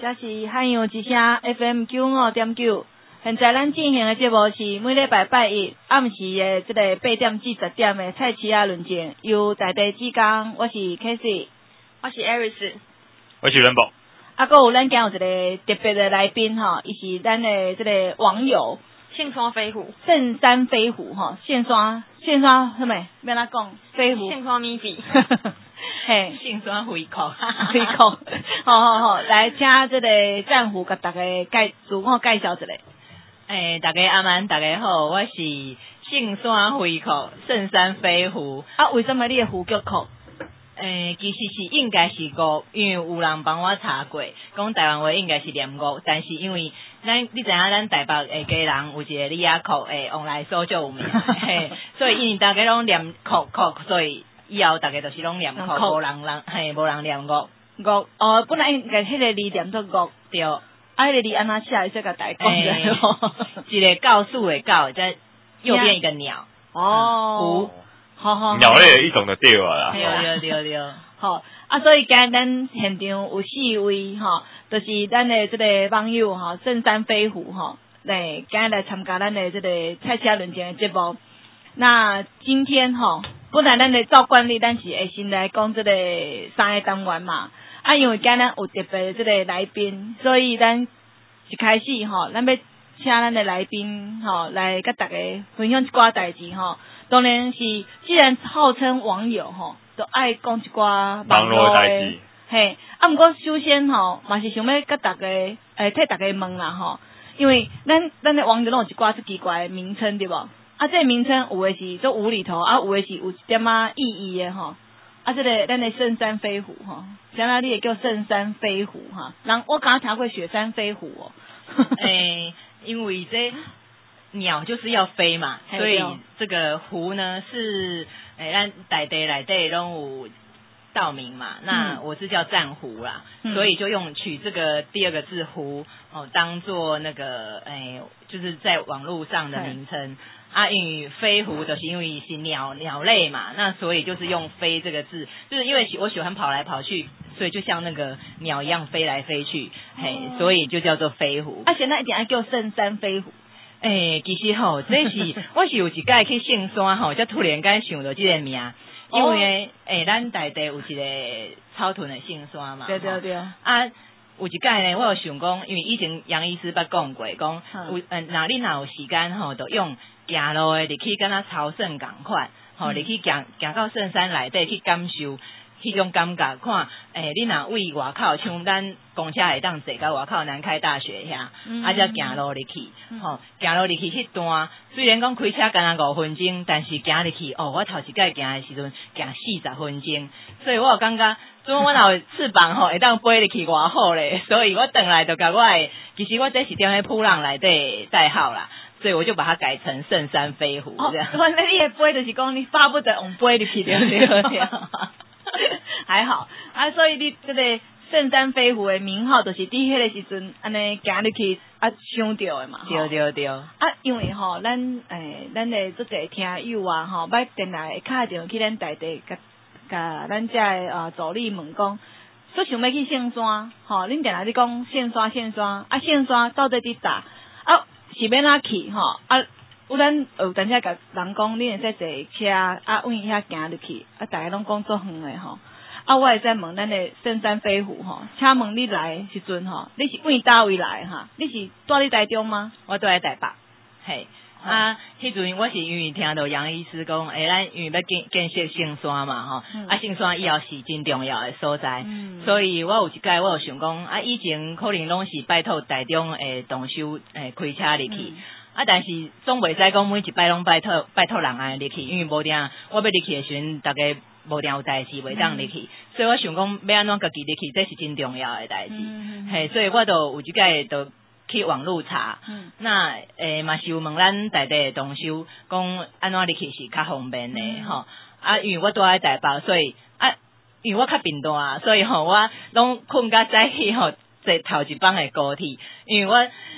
这是汉阳之声 FM 95.9。现在咱进行的节目是每礼拜拜一暗时的这个8点至10点的菜市仔论证，由在地志工，我是 Casey， 我是 Aris， 我是元宝。 还有咱今有一个特别的来宾哈，伊是咱的这个网友圣山飞虎， 圣山飞虎哈，线刷什么？要哪讲？飞虎。 圣山咪比。 嘿， 圣山回扣， 好，来请这个战虎甲大家自我介绍一下。 大家阿曼，大家好，我是圣山回扣，圣山飞虎。 啊，为什么你的虎叫扣？ 其实是应该是五，因为有人帮我查过，讲台湾话应该是念五，但是因为你知影咱台北的家人有一个李亚扣诶，往来所就有名，所以因为大家拢念扣，所以以后大家都是拢念扣，无人念五。 本来应该迄个字念做五， 对。 啊，迄个字安怎写？再甲大家讲一一个告诉的告，在右边一个鸟。 哦。好， 鸟类的一种的对啦。 对。 好，所以今日咱现场有4位哈，就是咱的这个网友哈，圣山飞虎哈，来今日来参加咱的这个菜市仔论证的节目。那今天哈，本来咱的照惯例，咱是会先来讲这个3个单元嘛。啊，因为今日有特别的这个来宾，所以咱一开始哈，咱要请咱的来宾哈来甲大家分享一寡代志哈。当然是，既然号称网友吼，就爱讲一寡网络的代志。嘿，不过首先吼，嘛是想要甲大家替大家问啦吼，因为咱的网友拢有一寡奇怪的名称对无？啊，这个名称有的是做无厘头，啊有的是有一点意义的吼。啊，这个咱的圣山飞虎吼，像那你也叫圣山飞虎哈，我刚刚听过雪山飞虎哦。 因为这鸟就是要飞嘛，所以这个湖呢是咱在地内底拢有道名嘛，那我是叫战湖啦，所以就取这个第二个字湖当做那个就是在网络上的名称。啊，因为飞狐就是因为是鸟类嘛，那所以就是用飞这个字，就是因为我喜欢跑来跑去，所以就像那个鸟一样飞来飞去，所以就叫做飞狐。 啊，现在一定要叫圣山飞虎。 其实这是我是有一届去圣山才突然间想到这个名，因为咱在地有一个草屯的圣山嘛。 对。 啊，有一届呢，我有想讲，因为以前杨医师捌讲过，讲你若有时间就用行路的入去，敢若朝圣共款，入去行到圣山内底去感受迄种感觉，看你若为外口，像咱公车会当坐到外口南开大学遐，才行路入去，行路入去迄段，虽然讲开车干5分钟，但是行入去我头一届行的时阵行40分钟，所以我有感觉，如果我若有翅膀会当飞入去偌好咧，所以我回来就甲我的，其实我这是踮咧普朗内底代号啦。所以我就把它改成圣山飞虎这样。 那你的飞就是讲你巴不得往飞入去对。还好啊，所以你这个圣山飞虎的名号就是伫迄个时阵安尼行入去想到的嘛。 对。 啊，因为咱的这个听友啊捌电来敲电话去咱在地甲咱遮的助理问讲，说想要去圣山恁电来咧讲圣山啊，圣山到底伫搭啊？是要哪去有咱有当时甲人讲，你会使坐车往遐行入去，大家拢讲足远的我会再问咱的圣山飞虎请问你来的时阵你是往倒位来你是住伫台中吗？ 我住在台北，嘿。迄阵我是因为听到杨医师讲，咱因为要建设圣山嘛圣山以后是真重要的所在，所以我有一届我有想讲，以前可能拢是拜托台中的动手开车入去，但是总袂使讲每一摆拢拜托人安入去，因为无定我要入去的时阵，大家无定有代志袂当入去，所以我想讲要安怎家己入去，这是真重要的代志，所以我就有一届就去网络查，那嘛是有问咱在地的同修，讲安怎入去是较方便的因为我住在台北，所以因为我较贫惰所以我拢困较早起坐头一班的高铁，因为我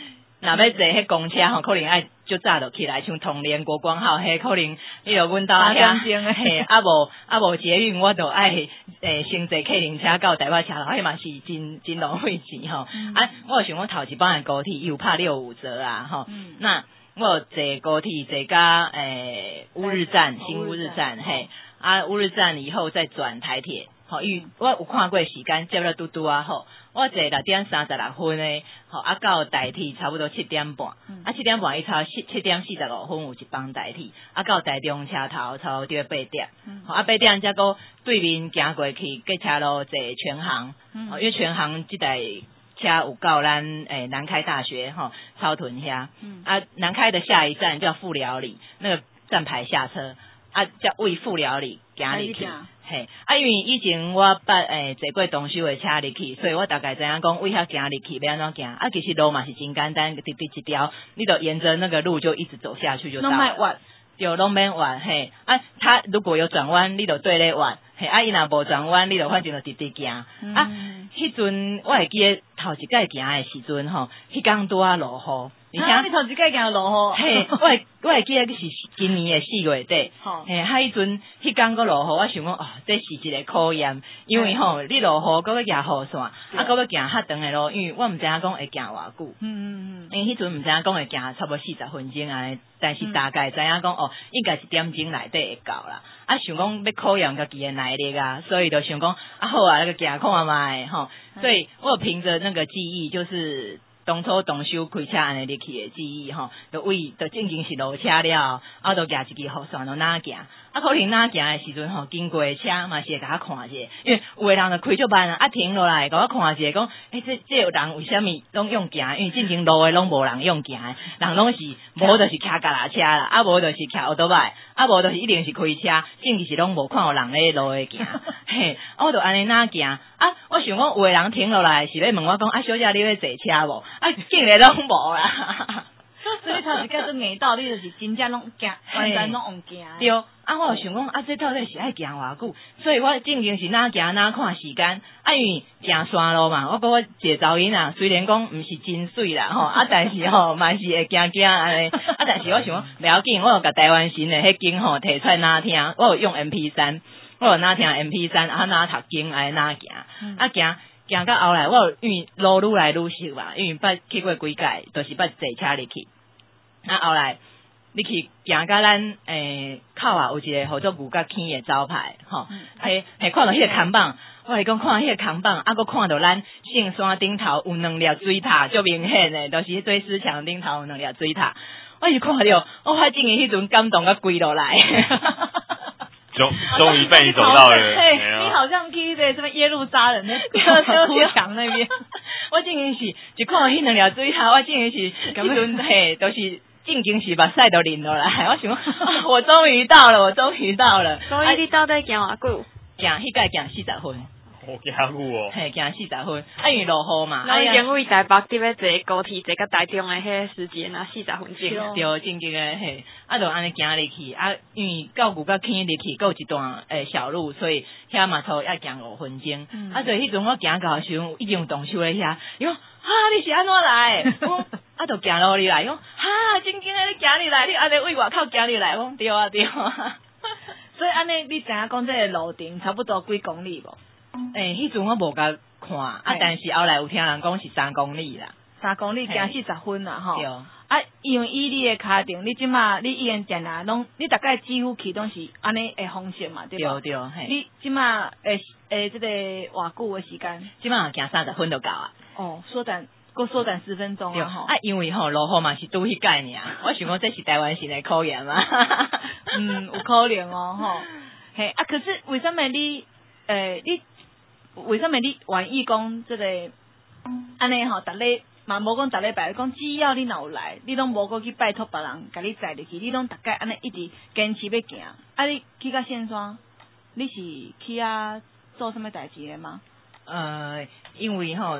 若要坐迄公车吼，可能爱就早就起来，像同联国光号，迄可能你着阮兜遐，嘿，啊无捷运，我就爱先坐客灵车到台北车站，迄嘛是真浪费钱吼。我想我头一班的高铁又拍65折啊，吼，那我坐高铁坐到乌日站，新乌日站，嘿，乌日站以后再转台铁。吼，因为我有看过时间，接了嘟嘟啊，吼，我坐6:36的，吼，到台铁差不多7点半，7点半伊差7点45分有一班台铁，到台中车头差不多8点，吼，8点才个对面行过去，过车路坐全航，因为全航这台车有到咱南开大学，吼，草屯遐，南开的下一站叫富寮里，那个站牌下车，叫为富寮里行入去。嘿，因为以前我坐过东修的车入去，所以我大概知影讲为遐行入去要安怎行。其实路嘛是真简单，直直一条，你就沿着那个路就一直走下去就到了。就拢免弯嘿，他如果有转弯，你就对咧弯，嘿，伊若无转弯，你就反正就直直行。迄阵我会记得头一届行的时阵吼，迄天拄啊落雨。 你头一届行落雨？ 嘿，我会记得是今年的4月底。嘿，迄阵迄天个落雨，我想讲这是一个考验，因为吼你落雨，搁要行雨线，搁要行较长的路，因为我毋知影讲会行偌久。因为迄阵毋知影讲会行差不多40分钟安尼，但是大概知影讲应该1点钟内底会到啦。想讲要考验家己的耐力啊，所以就想讲好啊，那个行看卖吼。所以我凭着那个记忆，就是当初动手开车安尼入去的记忆吼，就正经是落车了，就举一支雨伞就哪行，可能哪行的时阵吼，经过的车嘛是会甲我看者，因为有的人就开足慢啊，停落来甲我看者，讲这有人为什么拢用行？因为正经路的拢无人用行的，人拢是无就是骑脚踏车啦，无就是骑奥多摆，无就是一定是开车，正经是拢无看有人咧路的行，嘿，我就安尼哪行我想讲有的人停落来是咧问我讲小姐你要坐车无？竟然拢无啦！ 所以头一届都硬到，你就是真正拢行，完全拢用行。 对，我就想讲这到底是爱行偌久？所以我正经是哪行哪看时间。因为行山路嘛，我一个查某囡仔，虽然讲毋是真水啦吼，但是嘛是会惊安尼。但是我想讲袂要紧，我有甲台湾新的迄经摕摕出来哪听，我有用 MP3，我有哪听 MP3，哪读经安尼哪行，行到后来，我因为路愈来愈熟嘛，因为捌去过几届，就是捌坐车入去。后来你去行到咱口有一个号做牛角坑的招牌，吼，看到迄个扛棒，我是讲看迄个扛棒，搁看到咱圣山顶头有2粒水塔，足明显的，就是对思墙顶头有2粒水塔，我是看到，我发现迄阵感动甲跪落来。 终于被你走到了， 你好像去这什么耶路撒冷的哭墙那边， 我正经是就看到迄2粒水塔，我正经是迄阵都是正经是目屎都淋落来，我想我终于到了，所以你到底行偌久？ 行迄届行40分。 好加固哦， 嘿，行40分，因为落雨嘛。 因为台北这边坐高铁坐到台中的迄时间40分钟。 对，正经的嘿，就安尼行入去，因为到牛角坑入去，有一段小路，所以遐嘛头要行5分钟。所以迄阵我行到的时候，已经有动手咧遐，伊讲你是安怎来？就行落去来，讲正经的你行入来，你安尼为外口行入来，讲对啊。 所以安尼你知影讲这个路程差不多几公里无？ 迄阵我无甲看，但是后来有听人讲是3公里啦 ，3公里行40分啦，吼。 对。 因为以你的脚程，你即马你以前行啊，拢你大概几乎去拢是安尼的方式嘛，对吧？ 对，嘿。 你即马这个偌久的时间？ 即马行30分就够啊。 缩短10分钟啊，吼。 因为落雨嘛是拄迄届尔，我想讲这是台湾新的考验嘛。 有可能吼。嘿，可是为什么你为什么你愿意讲这个安尼吼？逐礼嘛无讲逐礼拜，讲只要你若有来，你拢无过去拜托别人，甲你载入去，你拢大概安尼一直坚持要行。你去到线山，你是去做什么代志的吗？ 因为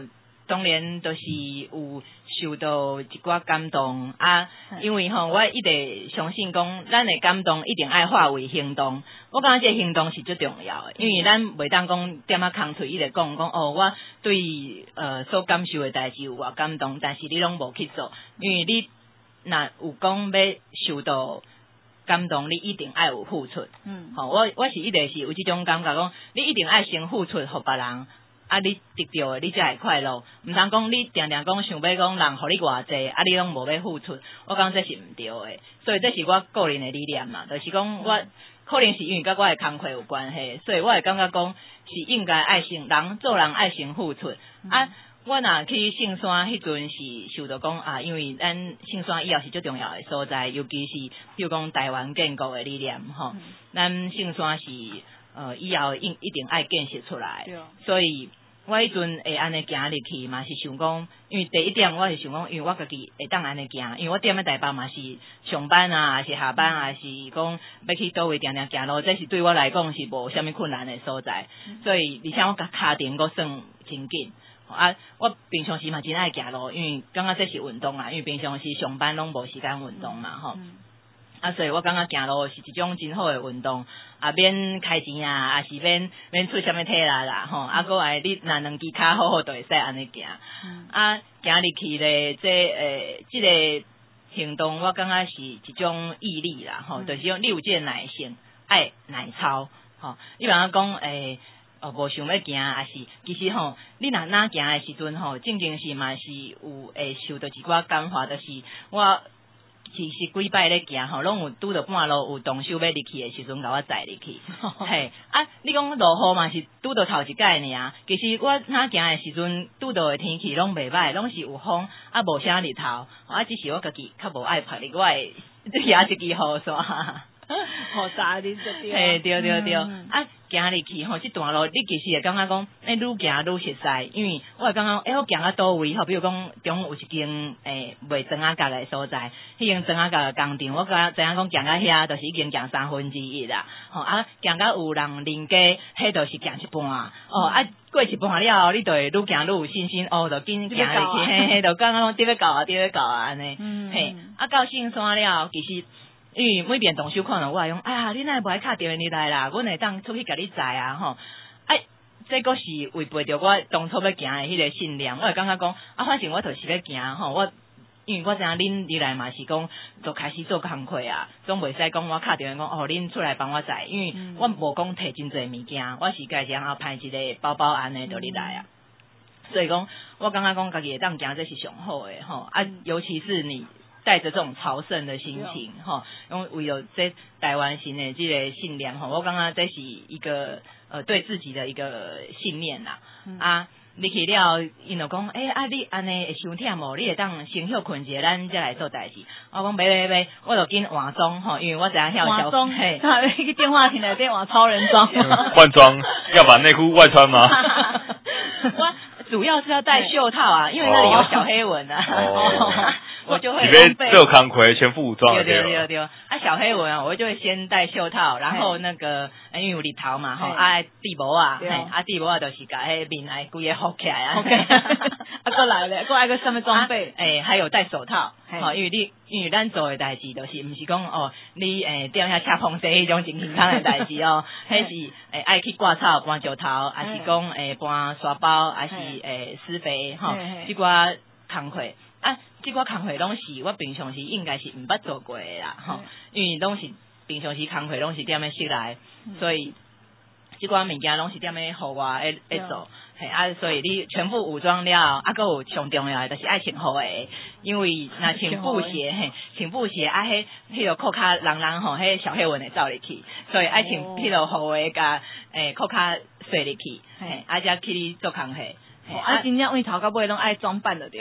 当然就是有受到一寡感动啊，因为我一直相信讲，咱的感动一定爱化为行动。我感觉这行动是最重要的，因为咱袂当讲点啊空嘴，一直讲我对所感受的代志有偌感动，但是你拢无去做，因为你若有讲要受到感动，你一定爱有付出。我是一直是有这种感觉，讲你一定爱先付出，互别人。啊，你得到的，你才会快乐。毋通讲你定定讲想要讲人互你偌济，啊，你拢无要付出。我讲这是毋对的，所以这是我个人的理念嘛。就是讲我可能是因为甲我的工课有关系，所以我会感觉讲是应该爱先人做人爱先付出。啊，我若去圣山迄阵是受到讲啊，因为咱圣山以后是最重要的所在，尤其是比如讲台湾建国的理念咱圣山是。以后一定爱建设出来，所以我迄阵会安尼行入去嘛，是想讲，因为第一点我是想讲，因为我家己会当安尼行，因为我踮咧台北嘛是上班啊，还是下班啊，还是讲要去倒位定定行路，这是对我来讲是无啥物困难的所在，所以而且我甲脚程阁算真紧。啊，我平常时嘛真爱行路，因为感觉这是运动啊，因为平常时上班拢无时间运动嘛，啊，所以我感觉行路是一种真好的运动，啊，免开钱啊，也是免出啥物体力啦，啊，搁来你若两支骹好好就会使安尼行，啊，行入去咧，这个行动我感觉是一种毅力啦，就是讲你有这个耐性，爱耐操，你若讲无想要行，也是其实你若哪行的时阵正经是嘛是有会受到一寡感化，就是我。其实几摆咧行拢有拄到半路有动手要入去的时阵，甲我载入去。嘿，啊，你讲落雨嘛是拄到头一摆尔，其实我哪行的时阵拄到的天气拢袂歹，拢是有风，啊无啥日头，啊只是我家己较无爱拍哩，我会也一支雨伞。 雨伞你这对。 嘿，对，啊。行入去这段路你其实会感觉讲，愈行愈熟悉，因为我会感觉，我行到倒位比如讲中有一间卖庄仔角的所在，迄间庄仔角的工厂，我知影讲行到遐，就是已经行1/3啦，啊，行到有人邻家，迄就是行一半，啊，过一半了后，你就会愈行愈有信心，就紧行入去，嘿，就感觉讲得要到啊，安尼，嘿，啊，到圣山了，其实。因为每遍动手看到我用，你哪会无爱敲电话你来啦？阮会当出去甲你载啊，这个是违背着我当初要行的迄个信念。我会感觉讲，反正我就是要行我因为我知影恁入来嘛是讲，就开始做工课啊，总袂使讲我敲电话讲恁出来帮我载，因为我无讲摕真侪物件，我是家己然后派一个包包安尼就你来啊。所以讲，我感觉讲家己会当行，这是上好的尤其是你。带着这种朝圣的心情，因为为了这台湾行的这个信念，我感觉这是一个对自己的一个信念啦。你去了，因就讲，你安尼会伤忝无？你会当先休困者，咱再来做代志。我讲袂，我就紧换装因为我知影遐有小装，一个电话亭内底换超人装， 换装要把内裤外穿吗？ 我主要是要戴袖套啊，因为那里有小黑纹啊。我就会做工课全副武装。 对。小黑纹我就会先戴袖套，然后那个因为有日头嘛，地帽啊，地帽就是甲迄面来规个覆起来啊。 过来咧，过来个什么装备？ 还有戴手套，因为咱做的代志就是毋是讲你踮遐车碰车迄种真轻松的代志迄是爱去挂草、搬石头，还是讲搬沙包，还是施肥即寡工课。这个工课拢是我平常时应该是毋捌做过的啦，因为拢是平常时工课拢是踮咧识来，所以这个物件拢是踮咧互我会做，所以你全副武装了，还有上重要的就是爱穿好的，因为若穿布鞋，穿布鞋迄个裤脚人迄小黑纹会走入去，所以爱穿迄个好的甲裤脚洗入去，才去做工课。 真正为头到尾拢爱装扮的对，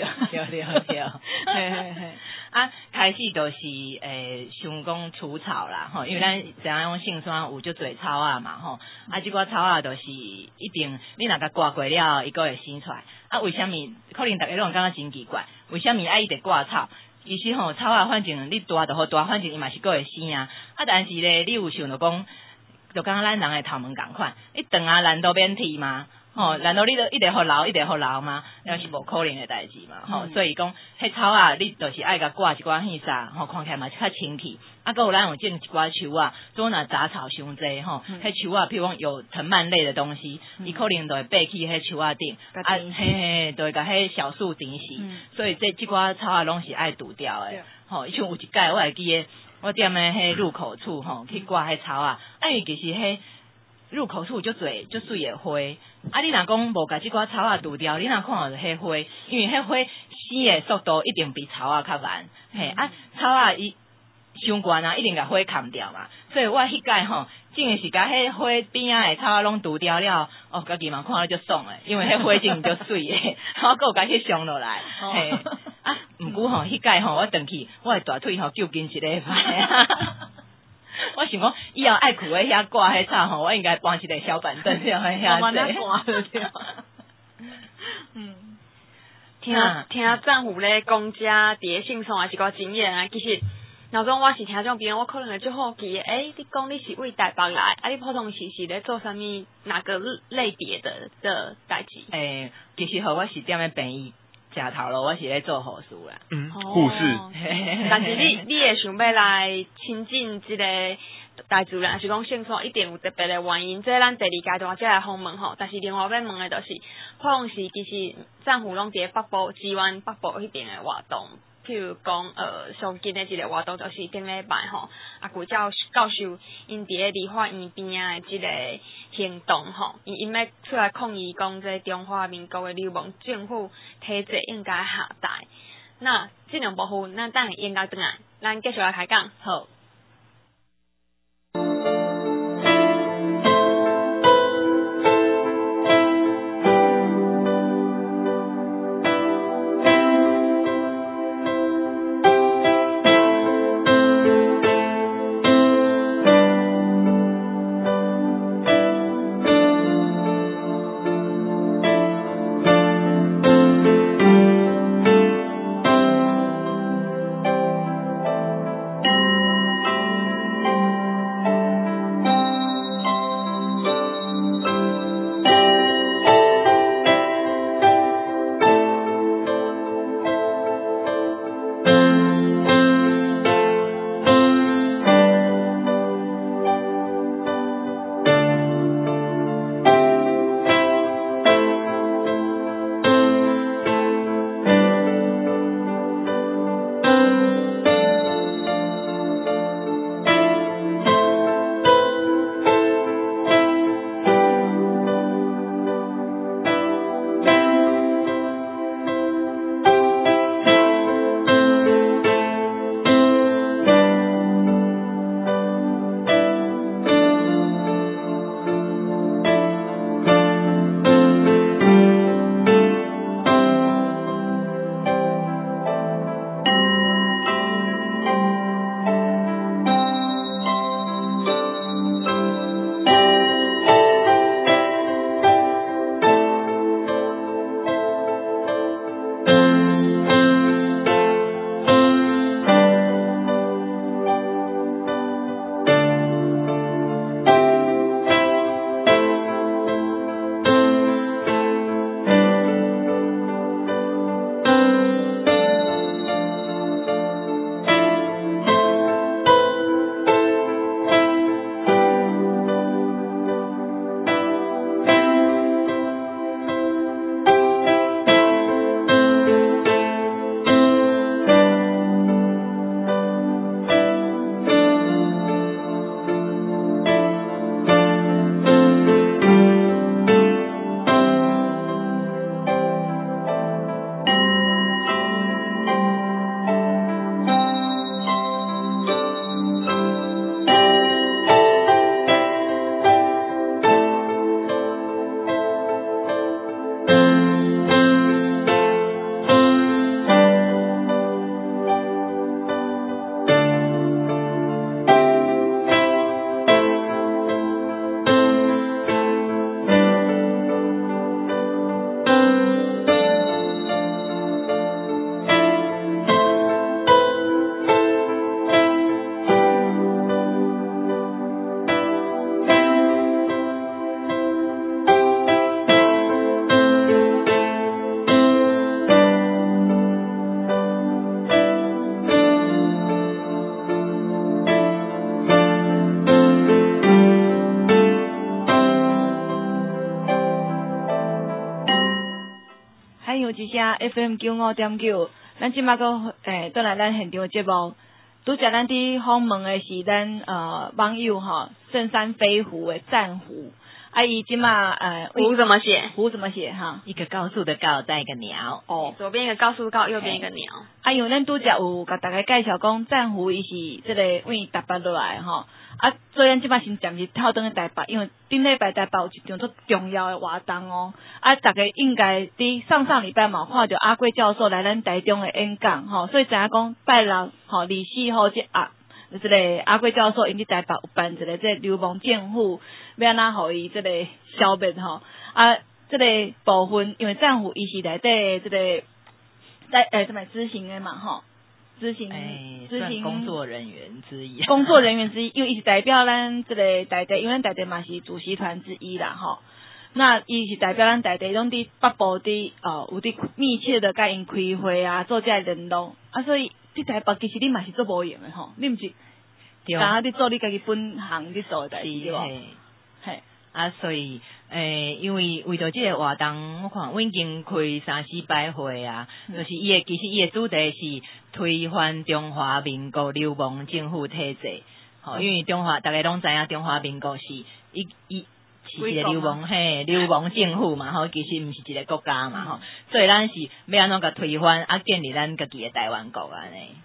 开始就是想讲除草啦，因为咱知影讲圣山有足侪草啊嘛，这个草啊就是一定你若甲刮过了，伊个会生出来。为什么？可能大家拢感觉真奇怪，为什么爱一直刮草？其实草啊，反正你大就好大，反正伊嘛是个会生啊。但是咧，你有想到讲，就刚刚咱人的头毛共款，你长啊，咱都免剃嘛。 难道你都一直互留吗？那是无可能的代志嘛，所以讲，迄草啊，你就是爱甲挂一寡细沙，看起来嘛较清气。还有咱有种一寡树啊，做若杂草伤济迄树啊，譬如讲有藤蔓类的东西，伊可能就会爬去迄树啊顶，就会甲迄小树顶死。所以这寡草啊，拢是爱除掉的。像有一届我会记得，我踮咧迄入口处去挂迄草啊，因为其实迄入口处就水的花，你若讲无甲即寡草啊除掉，你若看到迄花，因为迄花死的速度一定比草啊较慢，草啊伊伤悬啊，一定甲花砍掉嘛，所以我迄届真的是甲迄花边仔的草啊拢除掉了，家己嘛看了就爽诶，因为迄花真就水诶，我搁有甲迄上落来，毋过迄届我转去，我的大腿就紧一礼拜。我想讲，以后爱苦诶遐挂迄草我应该搬一个小板凳这样遐坐。听政府咧讲遮伫信上也是个经验啊。其实，若讲我是听种边，我可能会最好奇你讲你是为台北来，你普通是咧做啥物哪个类别的代志？ 其实我是踮咧病院。食头路，我是咧做护士啦。 护士。 但是你会想要来亲近即个大自然，是讲性爽一定有特别的原因。这咱第二阶段才来访问但是另外要问的就是，可能是其实政府拢伫北部支援北部迄边的活动。譬如讲，上近的一个活动就是顶礼拜古教授因伫咧立法院边啊的即个行动因要出来抗议讲，这中华民国的流氓政府体制应该下台。那这两部分，咱等下应该转来，咱继续来开讲。 好。 FM 95.9，咱即马个倒来咱现场的节目，拄则咱伫访问的是咱网友吼，圣山飞狐的战狐。伊即马狐怎么写？ 狐怎么写哈？ 一个高速的高，再一个鸟。 哦， 左边一个高速高，右边一个鸟。 因为咱拄则有甲大家介绍讲，战狐伊是即个为台北落来吼。所以咱即摆先暂时跳转去台北，因为顶礼拜台北有一场足重要的活动哦。大家应该伫上礼拜嘛看到阿贵教授来咱台中的演讲吼，所以知影讲拜六吼24号即即个阿贵教授因伫台北有办一个即流氓政府，要安怎互伊即个消灭吼。即个部分因为战虎伊是内底即个什么执行的嘛吼。执行工作人员之一， 因为伊是代表咱这个台地，因为咱台地嘛是主席团之一啦吼。那伊是代表咱台地，拢伫北部伫有伫密切的甲因开会啊，做这联络所以伫台北其实你嘛是做无用的吼，你毋是刚你做你家己本行伫做的代志对无？嘿。 所以因为着这个活动，我看我已经开3-4摆会啊，就是其实伊的主题是推翻中华民国流氓政府体制。因为大家拢知影中华民国是是一个流氓政府嘛，其实毋是一个国家嘛，所以咱是要安怎甲推翻建立咱家己的台湾国安尼。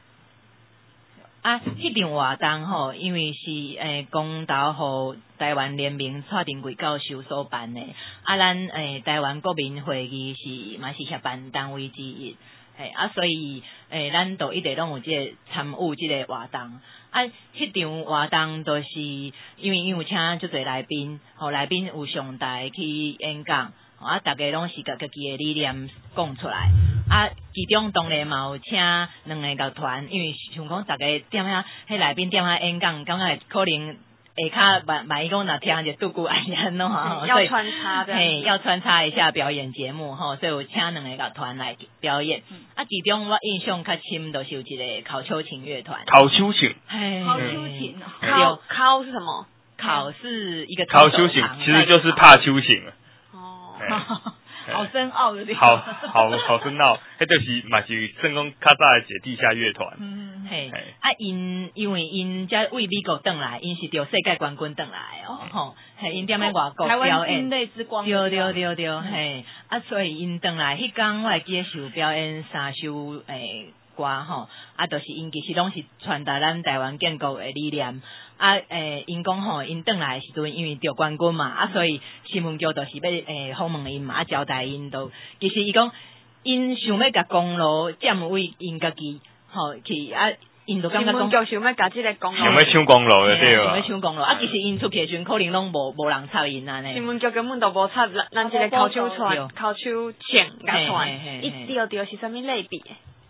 迄场活动因为是公投互台湾联名蔡丁贵教授所办的，咱台湾国民会议嘛是协办单位之一，所以咱都一直拢有这参与这个活动。迄场活动就是因为有请足侪来宾，来宾有上台去演讲。大家拢是甲家己的理念讲出来。其中当然嘛有请2个乐团，因为像讲大家踮遐，迄来宾踮遐演讲，感觉可能下骹万一讲若听者拄久安怎吼， 要穿插的， 要穿插一下表演节目所以有请2个乐团来表演。其中我印象较深就是有一个考秋琴乐团。 考秋琴。 考秋琴。 考是什么？ 考是一个考秋琴，其实就是怕秋琴。 好深奥的， 好深奥，迄就是嘛是算讲较早的一个地下乐团。 因为因遮为美国转来，因是着世界冠军转来因踮咧外国表演， 台湾金泪之光。 对，所以因转来迄天我会记得有表演3首歌就是因其实拢是传达咱台湾建国的理念。因讲因转来的时阵，因为得冠军嘛，所以新闻局就是要访问因嘛，交代因都。其实伊讲，因想要甲功劳占为因家己，去因就感觉讲， 新闻局想要甲这个功劳， 想要抢功劳的对想要抢功劳。其实因出去的时阵，可能拢无人插因安尼。 新闻局根本都无插咱这个考秋琴甲团，伊对是啥物类别？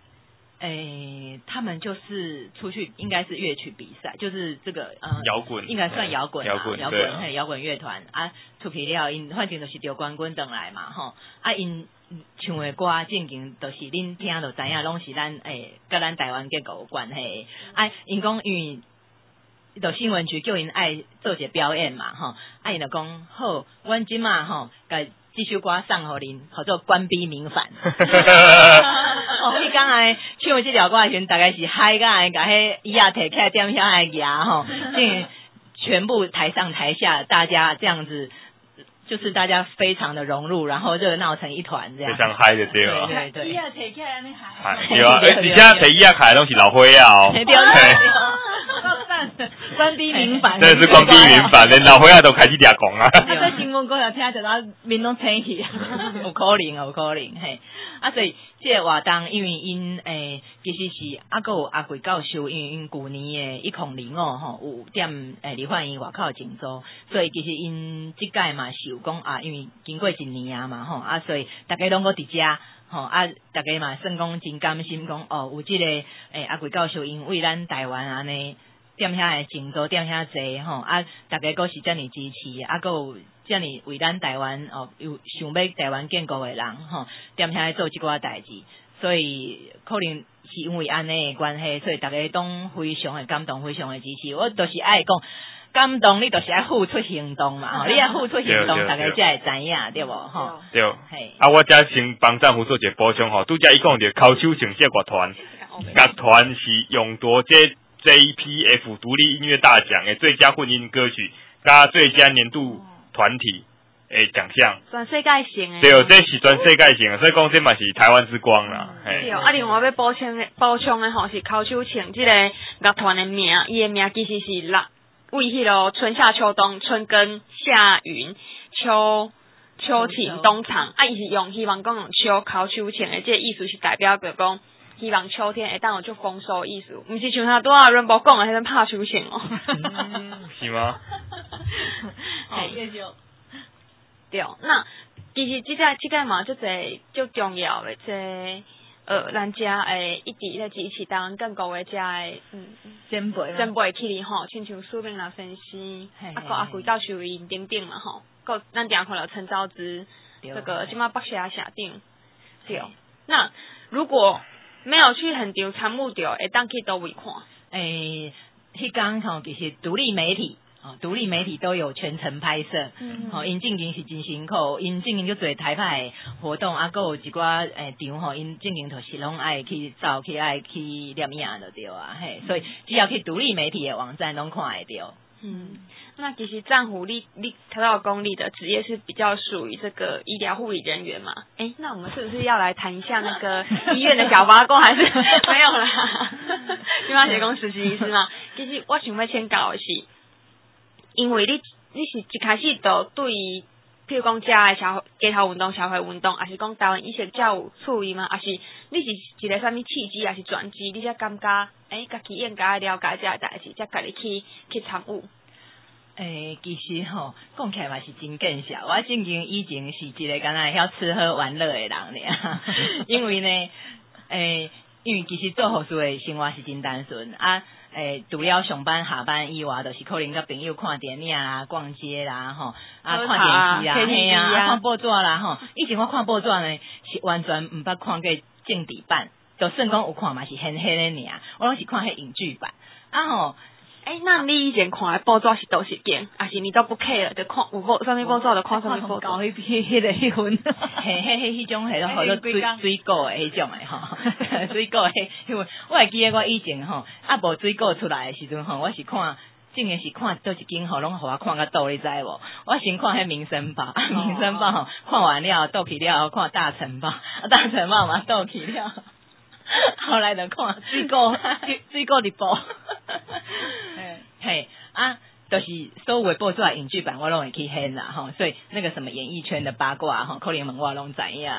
他们就是出去应该是乐曲比赛，就是这个摇滚， 应该算摇滚摇滚乐团出去了，因反正就是得冠军转来嘛因唱的歌正经就是恁听就知影，拢是咱甲咱台湾建国有关系因讲因为就新闻局叫因爱做一个表演嘛因就讲好，阮即马甲这首歌送互恁，叫做官逼民反。迄天唱这条歌的时阵，大概是嗨甲甲迄椅仔摕起来踮遐来夹全部台上台下大家这样子，就是大家非常的融入，然后热闹成一团这样。 非常嗨的对吧？ 对，椅仔摕起来安尼嗨。 对啊，你现在摕椅仔起来拢是老伙仔对。官逼民反， 真的是官逼民反，连老伙仔都开始抓狂啊！ 在新闻讲听着，然后面拢青起， 有可能嘿。所以这个活动，因为因其实是还有阿贵教授，因为因旧年的105有踮梨焕院外口静坐，所以其实因即届嘛是有讲因为经过1年嘛所以大家拢搁伫遮。大家嘛算讲真甘心讲有这个阿贵教授因为咱台湾安尼踮遐的静坐踮遐坐大家搁是遮尔支持，搁有遮尔为咱台湾有想要台湾建国的人踮遐做即寡代志，所以可能是因为安尼的关系，所以大家都非常的感动，非常的支持。我就是爱讲， 感动你就是要付出行动嘛，你要付出行动，大家才会知影，对无吼？ 对。我遮先帮战虎做一个补充吼，拄则伊讲着考秋成这乐团，乐团是勇夺这 JPF 独立音乐大奖的最佳混音歌曲，加最佳年度团体诶奖项。 全世界性诶。 对，这是全世界性的，所以讲这嘛是台湾之光啦。 对，另外要补充诶吼是考秋成这个乐团的名，伊的名其实是为迄落春夏秋冬、春耕、夏耘、秋晴、冬藏，伊是希望讲用秋考秋成的这个意思是代表着讲，希望秋天会当有足丰收的意思，毋是像他拄仔Rainbow讲的迄种拍秋成哦。 是吗？ 好，继续。 对，那其实这个嘛，足重要的，咱遮诶一直咧支持台湾建国诶遮诶前辈起哩吼，亲像苏炳老先生，阿贵教授因等等嘛吼，咱定看到陈昭之这个即马北峡社长，对。那如果没有去现场参与着，会当去倒位看？ 迄天吼其实独立媒体都有全程拍摄，因进行是真辛苦，因进行就做台派活动，还有一寡场吼，因进行就是拢爱去走去爱去摄影就对啊，嘿，所以只要去独立媒体的网站拢看会到。 那其实战虎你谈到公立的职业是比较属于这个医疗护理人员嘛？那我们是不是要来谈一下那个医院的小八公还是没有啦？今晚是讲实习医师嘛？其实我想要请教的是。因为你是一开始就对，譬如讲遮的街头运动、社会运动，还是讲台湾医学较有趣味吗？还是你是一个啥物契机，还是转机？你才感觉家己应该了解遮个代志，才家己去参与。 其实吼，讲起来嘛是真见笑。我正经以前是一个敢若晓吃喝玩乐的人尔，因为呢，因为其实做护士的生活是真单纯啊。除了上班下班以外，就是可能甲朋友看电影啦、逛街啦，吼看电视啦、嘿啊、看报纸啦，吼。以前我看报纸呢，是完全毋捌看过正题版，就算讲有看嘛是很的尔，我拢是看迄影剧版啊吼。 那你以前看的报纸是都是件，还是你都不 care 就看有啥物报纸就看啥物报纸？ 搞迄份，迄种系好多水果的迄种的吼，水果的迄份，我会记得我以前吼，无水果出来的时阵吼，我是看。竟然是看倒一间吼，拢互我看到倒，你知无？我先看迄《民生报》，《民生报》吼看完了倒去了，看《大成报》，大成报嘛倒去了，后来就看水果日报。嘿就是所有的报纸的影剧版我拢会去看啦吼，所以那个什么演艺圈的八卦吼，可能问我拢知影。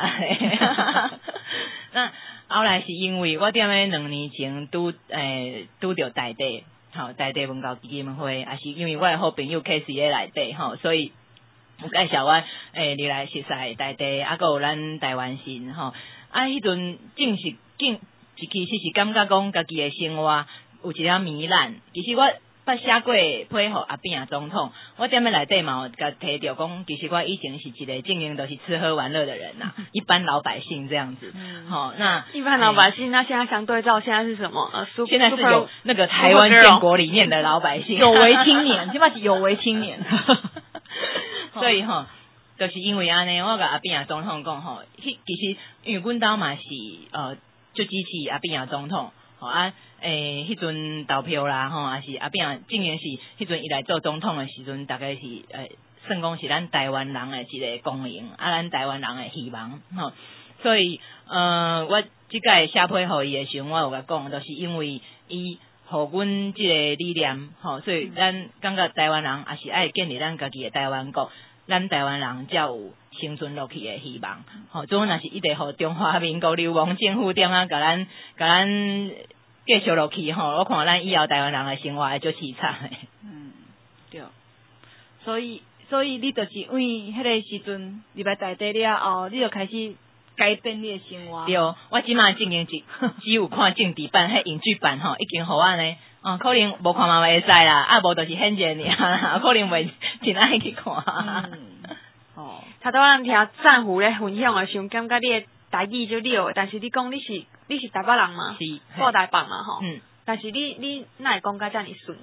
那后来是因为我踮咧2年前拄着台地，吼台地文教基金会，也是因为我的好朋友 K C 咧内底吼，所以有介绍我你来熟悉台地，还有咱台湾神吼，迄阵正是其实是感觉讲家己的生活有一点糜烂，其实我。捌写过配合阿扁总统，我踮咧内底嘛有甲提到讲，其实我以前是一个经营都是吃喝玩乐的人呐，一般老百姓这样子。那一般老百姓，那现在相对照现在是什么？ 现在是有那个台湾建国里面的老百姓， 有为青年，起码是有为青年。 所以就是因为安尼，我甲阿扁总统讲其实因为阮兜嘛是就支持阿扁总统。迄阵投票啦，也是阿扁竟然是迄阵伊来做总统的时阵，大概是算讲是咱台湾人的一个公营，咱台湾人的希望所以我即个写配互伊的时候，我有甲讲，就是因为伊互阮即个理念所以咱感觉台湾人也是爱建立咱家己的台湾国，咱台湾人才有生存落去的希望。总若是一直互中华民国流亡政府点甲咱继续落去我看咱以后台湾人的生活会足凄惨的。 对。所以你就是因为迄个时阵入来台地了后，你就开始改变你的生活。 对，我即马经营只有看政治版、迄影剧版已经互我呢。可能无看嘛会使啦，无就是显见尔，可能袂真爱去看。 头拄仔听战虎咧分享的时候，感觉你的台语就溜，但是你讲你是台北人嘛， 是住台北嘛吼。但是你哪会讲甲遮尔顺着？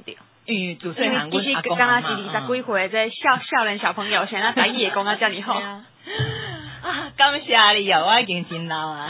因为自细汉阮阿公刚刚是20几岁这少年小朋友，现在台语也讲到这么好。 啊，感谢你哦，我已经真老啊。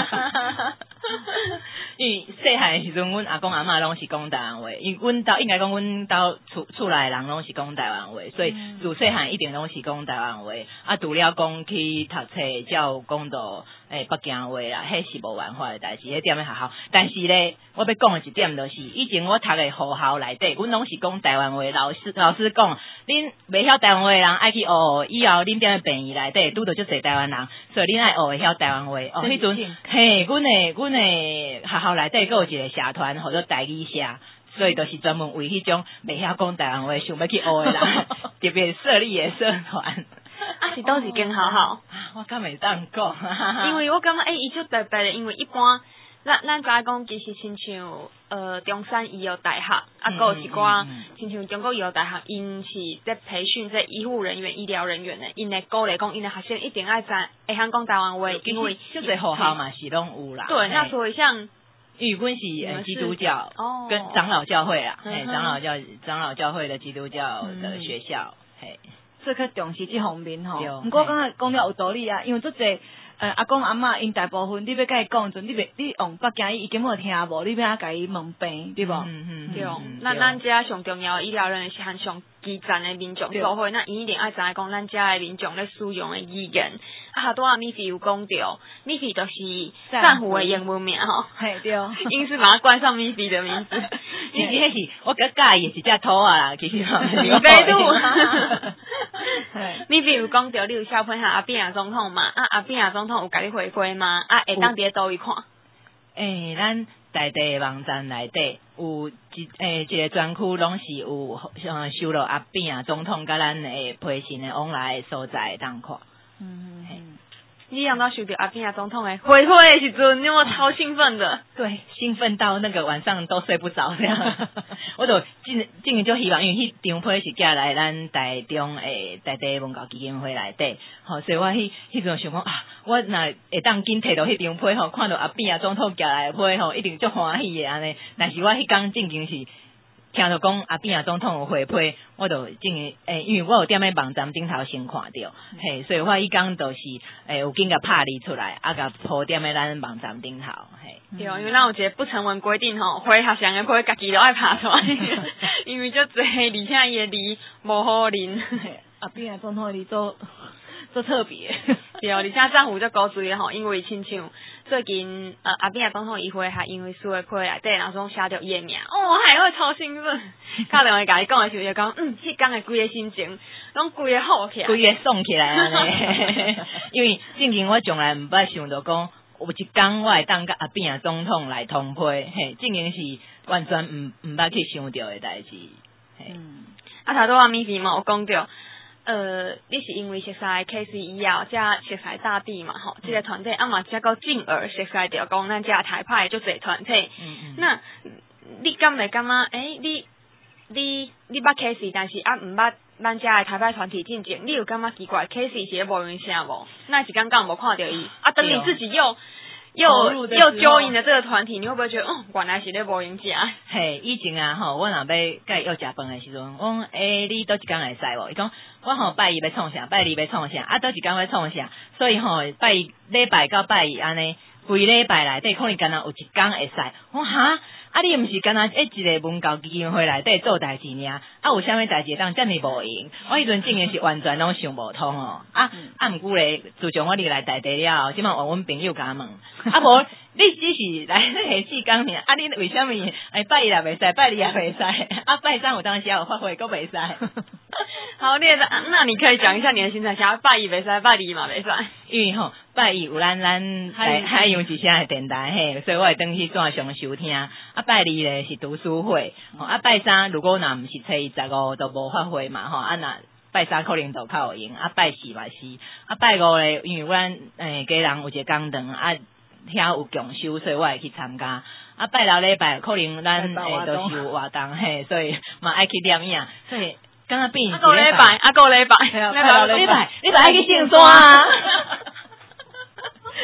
因为细汉的时阵，阮阿公阿嬷拢是讲台湾话，因为阮兜应该讲阮兜厝内人拢是讲台湾话，所以自细汉一定拢是讲台湾话。啊，除了讲去读册，才有讲到北京话啦，迄是无办法的代志，迄踮咧学校。但是咧，我要讲的一点就是，以前我读的学校内底，阮拢是讲台湾话。老师讲，恁袂晓台湾话的人爱去学，以后恁踮咧病院内底拄到足侪台湾人，所以恁爱学会晓台湾话。哦，迄阵嘿，阮的学校内底佫有一个社团，叫做台语社。所以就是专门为迄种袂晓讲台湾话、想要去学的人，特别设立的社团。 啊，是倒是更好好。 我敢袂当讲， 因为我感觉伊就特别的，因为一般咱知讲其实亲像中山医药大学，啊，有一寡亲像中国医药大学，因是在培训这医护人员、医疗人员的，因会鼓励讲，因的学生一定爱会晓讲台湾话，因为就侪学校嘛是拢有啦。 对，那所以像。 因为阮是基督教，跟长老教会啊，长老教会的基督教的学校，嘿， 这较重视这方面吼。不过刚才讲了有道理啊，因为做这阿公阿嬷因大部分你要甲伊讲阵，你用北京伊根本听无，你要甲伊问病，对无？ 对。咱遮上重要医疗人员是和上基层的民众做伙，那伊一定爱知影讲咱遮的民众咧使用的语言。啊，拄仔米菲有讲到，米菲就是战虎的英文名吼， 嘿对， 因是把它冠上米菲的名字。 其实迄是我较介意是只土啊，其实米菲度。米菲有讲到，你有小朋友阿扁亚总统嘛？啊，阿扁亚总统有甲你回馈吗？啊，会当伫倒位看？ 咱在地网站内底有一个专区，拢是有收录阿扁亚总统甲咱的陪审的往来的所在当看。 你想到收到阿扁亚总统的回馈的时阵，你有超兴奋的？ 对，兴奋到那个晚上都睡不着这样。我就竟然就希望，因为迄张批是寄来咱台中诶在地文教基金会内底，所以我迄阵想讲啊，我若会当紧摕到迄张批看到阿扁亚总统寄来的批一定足欢喜的安尼。但是我迄天正经是。听到讲阿扁亚总统有回批，我就因为我有踮咧网站顶头先看到，嘿，所以我迄天就是有紧甲拍理出来，啊，甲铺踮咧咱网站顶头，嘿。 对，因为咱有一个不成文规定吼，回学生的批家己都爱拍出来，因为足侪，而且伊的字无好认。 阿扁亚总统的字做特别。 对，而且政府就鼓吹吼，因为亲像最近阿扁亚总统议会还因为输的批内底，然后总写着伊的名，还会超兴奋。打电话甲伊讲的时候就讲，迄天的规个心情，拢规个好起来， 规个爽起来安尼。因为正经我从来毋捌想到讲，有一天我会当甲阿扁亚总统来通批，嘿，正经是完全毋捌去想到的代志。 头拄仔咪咪嘛有讲着。你是因为熟悉 KC 以后，才熟悉大地嘛吼，这个团体嘛，才够进而熟悉着讲咱遮台派就这团体。那你感觉？你捌 KC， 但是毋捌咱遮的台派团体进前，你有感觉奇怪 ？KC 是无用啥无？那是刚刚无看到伊等你自己又 join 了这个团体，你会不会觉得原来是咧无用啥？ 嘿，以前啊吼，我若要甲伊要食饭的时阵，我讲你倒一天会使无？伊讲我吼拜一要创啥，拜二要创啥，倒一天要创啥，所以吼拜一礼拜到拜二安尼，规礼拜内底可能敢若有一天会使。我哈。你毋是干那一个文教基金会内底做代志尔，有啥物代志当遮尔无用？我迄阵竟然是完全拢想无通哦。毋过咧，自从我入来台地了，即满阮朋友甲问，无你只是来那个4天尔，你为虾米拜一也袂使，拜二也袂使，拜三有当时有发挥佫袂使。 好，那你可以讲一下你的行程，想要拜一袂使，拜二嘛袂使。 因为拜一有咱海洋之声的电台嘿，所以我会登去线上收听。拜二咧是读书会，拜三如果若毋是初一15都无发挥嘛若拜三可能就较有用，拜四嘛是，拜五咧因为阮家人有一个工堂遐有共修，所以我会去参加。拜六礼拜可能咱都是有活动嘿，所以嘛爱去念影，所以刚刚变个礼拜， 礼拜爱去圣山啊。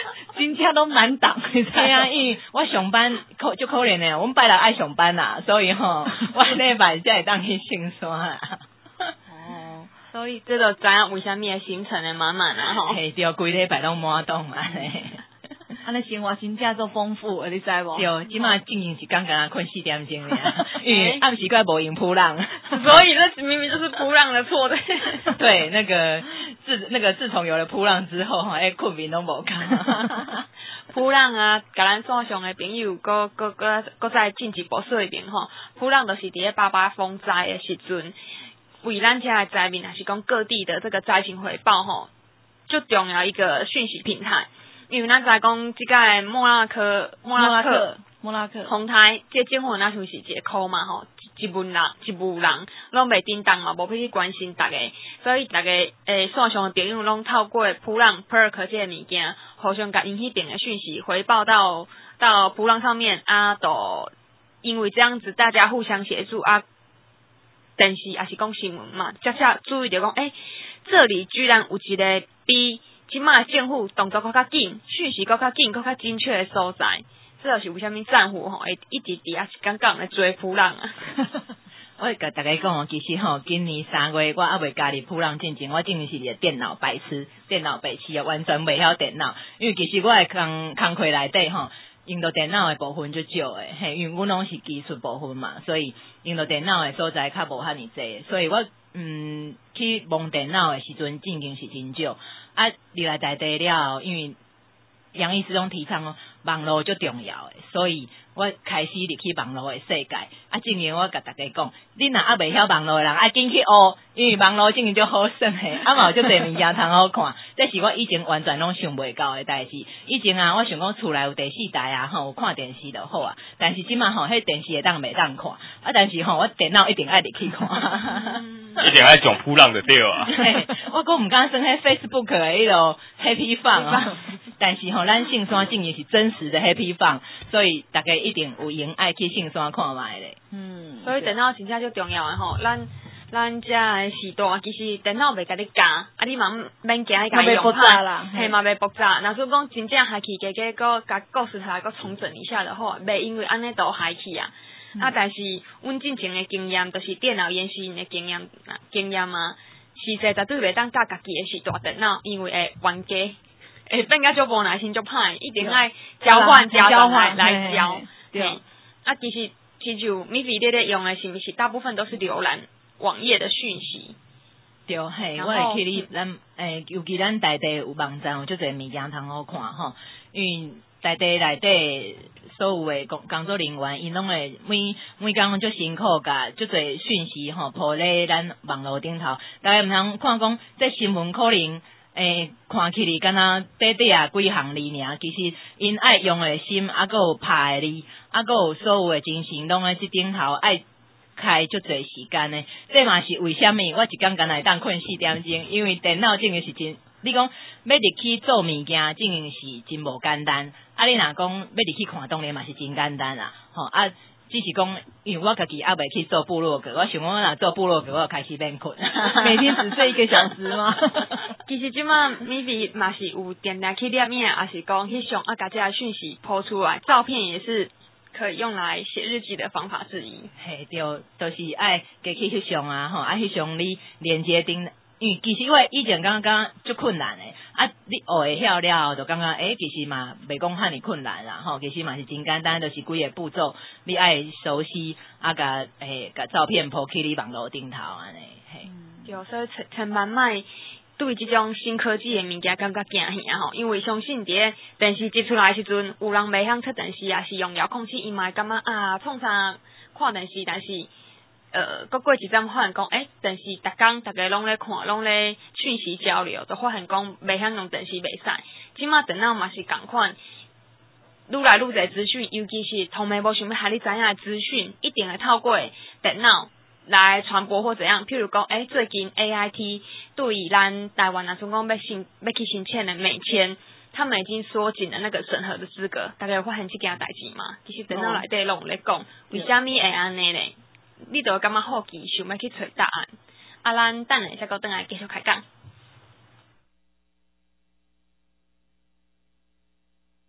真正拢满档， 对啊，因为我上班就可怜的，我们拜六爱上班啦，所以我礼拜才会当去圣山啦。 哦，所以这就知影为虾米行程会满满啊吼。 嘿，对，规礼拜拢满档安尼。 安尼生活真正足丰富，你知无？ 对，即马进行一天敢若困4点钟尔，因为暗时怪无用扑浪， 所以那明明就是扑浪的错的。 对，自从有了扑浪之后，困眠都无够。 扑浪啊，甲咱线上的朋友，搁再进一步说明吼，扑浪就是伫咧88风灾的时阵，为咱遮的灾民，还是讲各地的这个灾情回报吼，最重要一个讯息平台。因为咱知讲即个莫拉克洪台，这政府那像是一个箍嘛吼，一户人拢袂叮当嘛，无必去关心大家，所以大家线上的朋友拢透过扑浪 perk 这个物件，互相甲因迄边的讯息回报到扑浪上面啊，都因为这样子大家互相协助啊，电视也是讲新闻嘛，恰恰注意到讲这里居然有一个比即卖政府动作更较紧，讯息更较紧、更较精确的所在，这就是为虾米战虎会一直伫啊是刚刚来追扑浪啊。 我会甲大家讲其实今年3月我还未加入扑浪进前，我真的是一个电脑白痴完全袂晓电脑，因为其实我的工课内底用到电脑的部分就少诶，因为阮拢是技术部分嘛，所以用到电脑的所在较无遐尼济，所以我去摸电脑的时阵进行是真少。啊，入来在地了，因为杨医师拢提倡网络最重要的，所以我开始入去网络的世界。啊，正如我甲大家讲，你若还袂晓网络的人，紧去学，因为网络真诶就好耍诶，嘛有足侪物件通好看。这是我以前完全拢想袂到的代志。以前啊，我想讲厝内有第4台啊，有看电视就好啊。但是即马迄电视会当袂当看，但是我电脑一定爱入去看。 一定爱上扑浪的对啊！ 我讲毋敢算迄 Facebook 的迄落 Happy Fun 但是咱圣山竟然是真实的 Happy Fun， 所以大家一定有闲爱去圣山看卖咧。 所以电脑真正最重要的吼，咱遮的时代其实电脑袂甲你教，啊你嘛免惊伊甲用啦， 嘿嘛袂爆炸。若说讲真正害去加个甲故事下个重整一下的话，袂因为安尼都害去啊。但是阮之前的经验，就是电脑演习的经验啊，实际绝对袂当教家己的是大电脑，因为会冤家，会变甲足无耐心足歹，一定爱交换来教。对，啊其实像Mivi咧用的是毋是大部分都是浏览网页的讯息？ 对，嘿，我会去你尤其咱内地有网站，有足侪物件通好看因为内底所有的工作人员，因拢会每工足辛苦甲足侪讯息铺咧咱网络顶头，大家毋通看讲这新闻可能看起来敢若短啊几行字尔，其实因爱用的心，还佫有拍的字，还佫有所有的精神拢在这顶头爱开足侪时间呢。这嘛是为虾米我一工敢若会当困4点钟，因为电脑真诶是真。你讲要入去做物件，真是真无简单。啊，你若讲要入去看，当然嘛是真简单啦。只是讲，因为我家己还未去做部落格，我想讲我若做部落格，我开始变困， 每天只睡1个小时吗？ 其实即马Mivi嘛是有电台去念面，还是讲翕相甲这个讯息抛出来，照片也是可以用来写日记的方法之一。 嘿，对，就是爱加去翕相啊，翕相你连接顶。因为其实我以前感觉足困难诶，你学会晓了，就感觉其实嘛袂讲遐尼困难啦，其实嘛是真简单，就是几个步骤，你爱熟悉，甲照片铺去你网络顶头安尼，嘿。 对，所以千万莫对这种新科技的物件感觉惊吓因为相信伫电视接出来的时阵，有人袂晓测电视啊，是用遥控器，伊嘛会感觉创啥看电视，但是。过一阵发现讲，电视逐工大家拢咧看，拢咧讯息交流，就发现讲袂晓用电视袂使。即马电脑嘛是共款，愈来愈侪资讯，尤其是从来无想要害你知影的资讯，一定会透过电脑来传播或怎样。譬如讲，最近 AIT 对于咱台湾啊，总讲要去申请的美签，他们已经缩紧了那个审核的资格。大家有发现这件代志吗？其实电脑内底拢有咧讲，为虾米会安尼咧？你就感觉好奇，想要去找答案。咱等下再到等来继续开讲。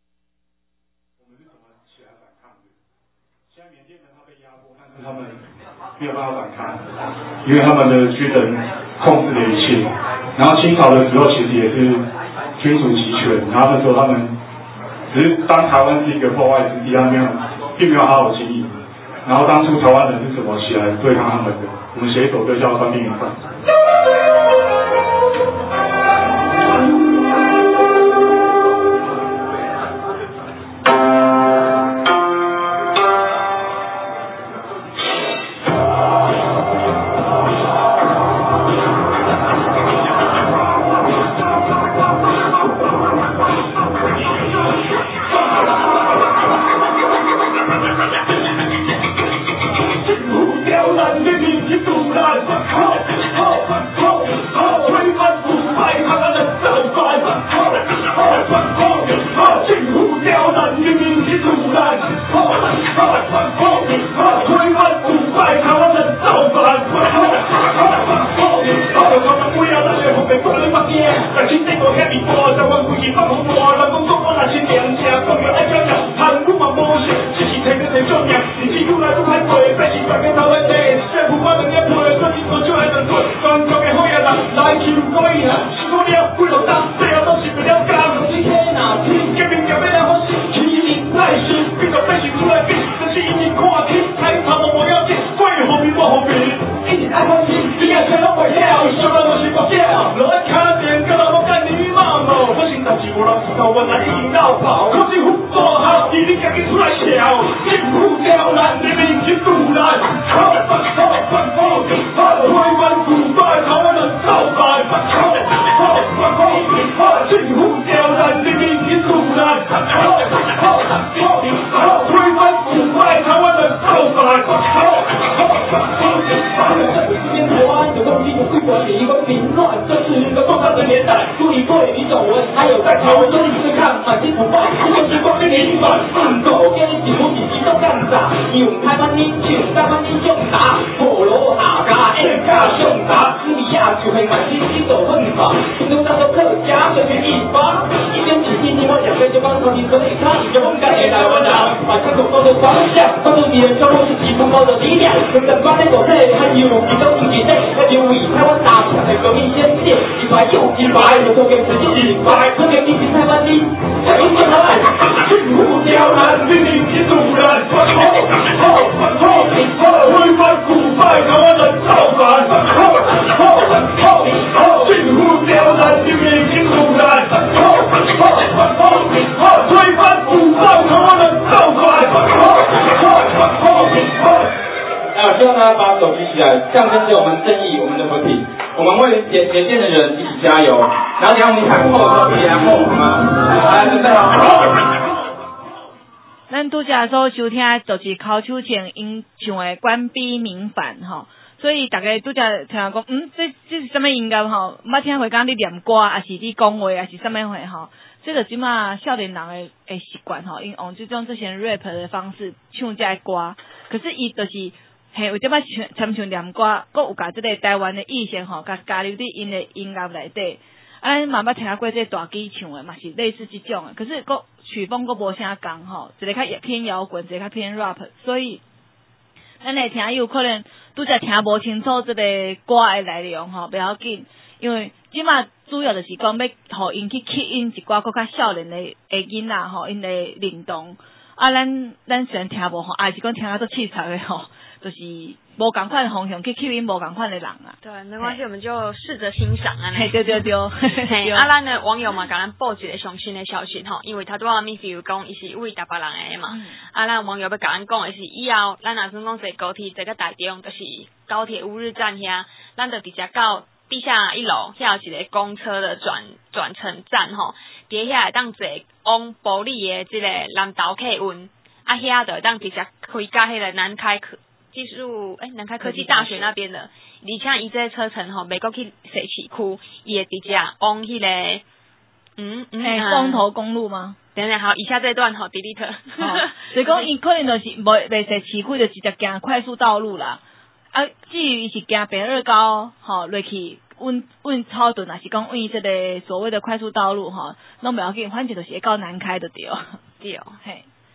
现在缅甸人他被压迫，但是他们没有办法反抗，因为他们的军人控制了一切。然后清朝的时候其实也是君主集权，然后那时候他们只是当台湾是一个破坏之地，他们并没有好好经营。然后当初台湾人是怎么起来对抗他们的？我们写一首歌叫《官兵营饭》。 希望大家把手举起来，象征着我们正义、我们的和平。我们为缅甸的人一起加油。然后等下我们看后的时候，可以然后好吗？来，准备好。 咱拄则所收听就是考秋晴因唱的《官逼民反》吼，所以大家拄则听讲，这是什么音乐吼？毋捌听过讲你念歌，还是你讲话，还是什么话吼？这个即马少年人的习惯吼，因用这些 rap 的方式唱这歌，可是伊就是嘿，为即摆参唱念歌，佮有甲即个台湾的意象吼，甲加入伫因的音乐内底。咱嘛捌听过这大机唱的嘛是类似即种的，可是佮曲风佮无啥共吼，一个较偏摇滚，一个较偏 rap， 所以咱来听有可能拄则听无清楚即个歌的内容吼，不要紧，因为即马主要就是讲要互因去吸引一寡较少年的囡仔吼，因的灵动。咱虽然听无吼，也是讲听啊做气彩的吼，就是无共款方向去吸引无共款的人啊。 对，没关系，我们就试着欣赏啊。 嘿，对。 嘿，咱的网友嘛，甲咱报一个上新的消息吼，因为他拄仔咪比如讲，伊是为台北人的嘛。咱网友要甲咱讲的是，以后咱若算讲坐高铁坐到台中，就是高铁乌日站遐，咱就直接到地下一楼，遐有一个公车的转乘站吼，伫遐会当坐往埔里的即个南投客运，遐就会当直接开到迄个南开科技大学那边的，而且伊这个车程吼，袂阁去西市区，伊会直接往迄个光头公路吗？ 等好，以下这段吼 delete。 所以讲伊可能就是袂西市区，就直接行快速道路啦。至于伊是行北二高吼落去，运超顿，还是讲运这个所谓的快速道路吼，拢袂要紧，反正就是会到南开就对。 对， 嘿。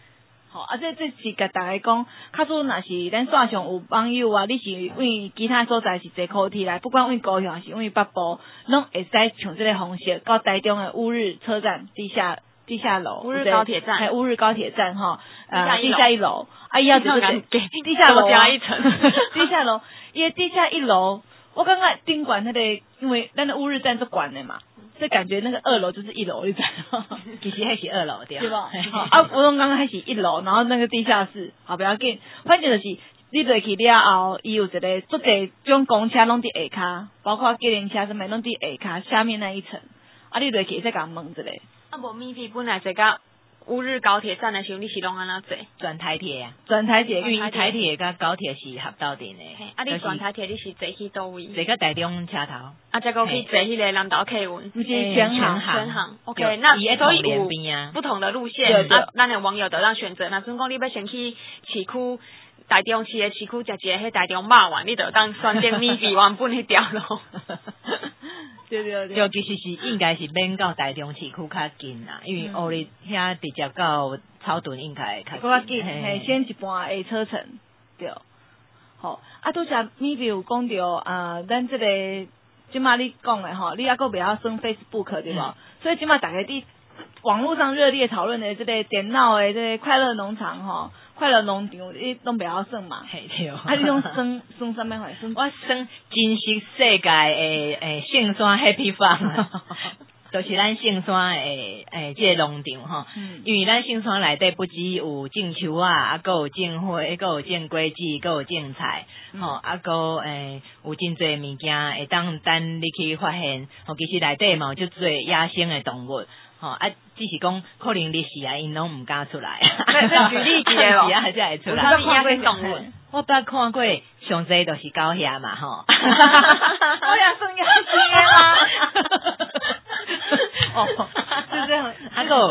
吼，这是甲大家讲，假使若是咱线上有网友啊，你是为其他所在是坐高铁来，不管为高雄还是为北部，拢会使像这个方式到台中的乌日车站地下楼， 乌日高铁站， 乌日高铁站哈，地下一楼，伊要就是地下楼加一层， 地下楼，因为地下一楼，我感觉顶管那个，因为咱的乌日站是管的嘛。所以感觉那个2楼就是1楼，你知道？ 其实还是2楼对吧？我拢刚刚还是1楼，然后那个地下室，好不要紧，反正就是你落去了后，伊有一个做侪种公车拢伫下骹，包括机人车什么拢伫下骹下面那一层，你落去再甲问一下。 无免费本来坐到乌日高铁站的时候，你是拢安怎坐？ 转台铁啊， 转台铁， 因为台铁甲高铁是合到顶的。 你转台铁你是坐去倒位？ 坐到台中车头。 再过去坐迄个南投客运， 不是全航。OK， 那所以有不同的路线，咱的网友就让选择。那如果你要先去市区。台中市的市区食一个迄台中肉丸，你就当选择免费原本迄条路。 对， 就其实是应该是免到台中市区较近啦，因为乌日遐直接到草屯应该较近，先一半下车程，对。好，拄则咪有讲到咱这个即马你讲的吼，你还佫袂晓算 Facebook 对无？所以即马大家伫网络上热烈讨论的这个电脑的这个快乐农场吼。快乐农场，你拢袂晓算嘛？ 对。 你拢算啥物货？ 我算真实世界的圣山 Happy Farm， 就是咱圣山的这个农场吼。因为咱圣山内底不只有种树啊，佫有种花，佫有种果子，佫有种菜，吼，佫有真侪物件会当等你去发现。吼，其实内底嘛有足侪野生的动物。只是讲可能历史因拢唔敢出来。 举例一个哦，还是会出来。 我看过动物， 我捌看过，上济就是狗遐嘛吼。 我也算野生吗？就这样。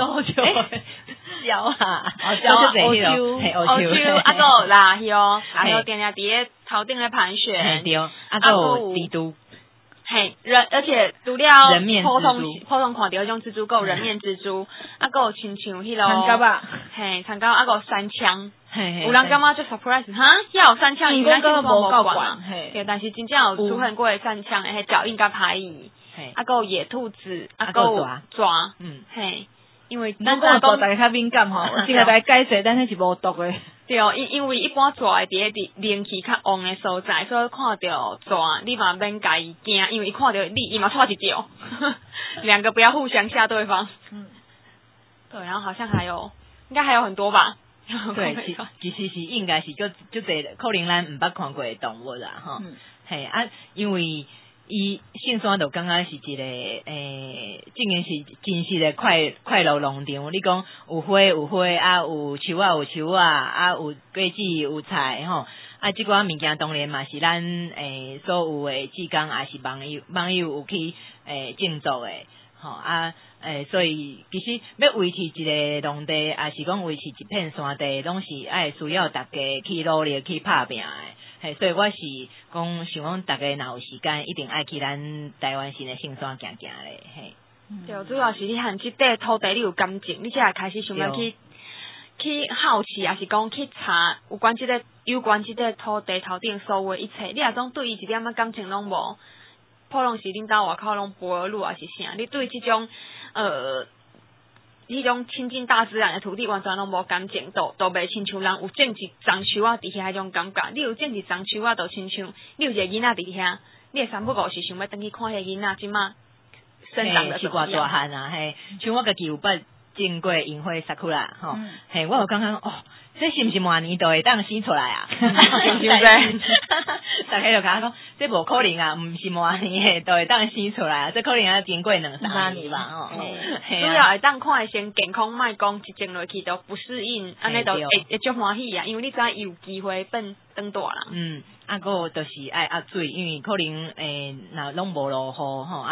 鸟啊， 乌秋， 有啦，有定定伫咧头顶咧盘旋， 对，有蜘蛛。 而且除了普通看到迄种蜘蛛，有人面蜘蛛，佫有亲像迄落长甲吧， 长甲佫有山枪，有人感觉就 surprise， 哈，遐有山枪，因为咱现在无管，对，但是真正有出现过的山枪，迄脚印甲排异，佫有野兔子，佫有蛇，因为咱讲大家较敏感吼，即个来解释，但是是无毒的。 对，因为一般蛇会伫咧灵气较旺的所在，所以看到蛇，你嘛免家己惊，因为伊看到你，伊嘛抓一条，两个不要互相吓对方。对，然后好像应该还有很多吧。 对，其实是应该是就侪可能咱毋捌看过的动物啦，吼。因为伊圣山就感觉是一个竟然是真实的快乐农场。你讲有花啊，有树啊，有果子有菜吼。即寡物件当然嘛是咱所有的志工也是网友有去种作的吼所以其实要维持一个农地，也是讲维持一片山地，拢是爱需要大家去努力去打拼的。所以我是讲想讲大家若有时间，一定爱去咱台湾省的圣山行行咧。 对，主要是你和即块土地你有感情，你才会开始想要去好奇，也是讲去查有关即个土地头顶所有的一切。你若种对伊一点仔感情拢无，可能是恁兜外口拢无尔路，还是啥？你对即种迄种亲近大自然的土地完全拢无感情，都袂亲像人有种一丛树仔伫遐迄种感觉。你有种一丛树仔，就亲像你有一个囡仔伫遐，你的三不五时想要等去看迄个囡仔，即马生长的是偌大汉啊！像我家己有捌种过樱花萨库拉吼，我有感觉这是毋是明年就会当生出来啊？是不是？大家就甲我讲，这无可能啊，毋是明年就会当生出来啊，这可能要经过2-3年吧。 主要会当看先健康，莫讲一种落去都不适应，安尼就会足欢喜啊，因为你知有机会变长大啦。 佫就是爱压水，因为可能若拢无落雨吼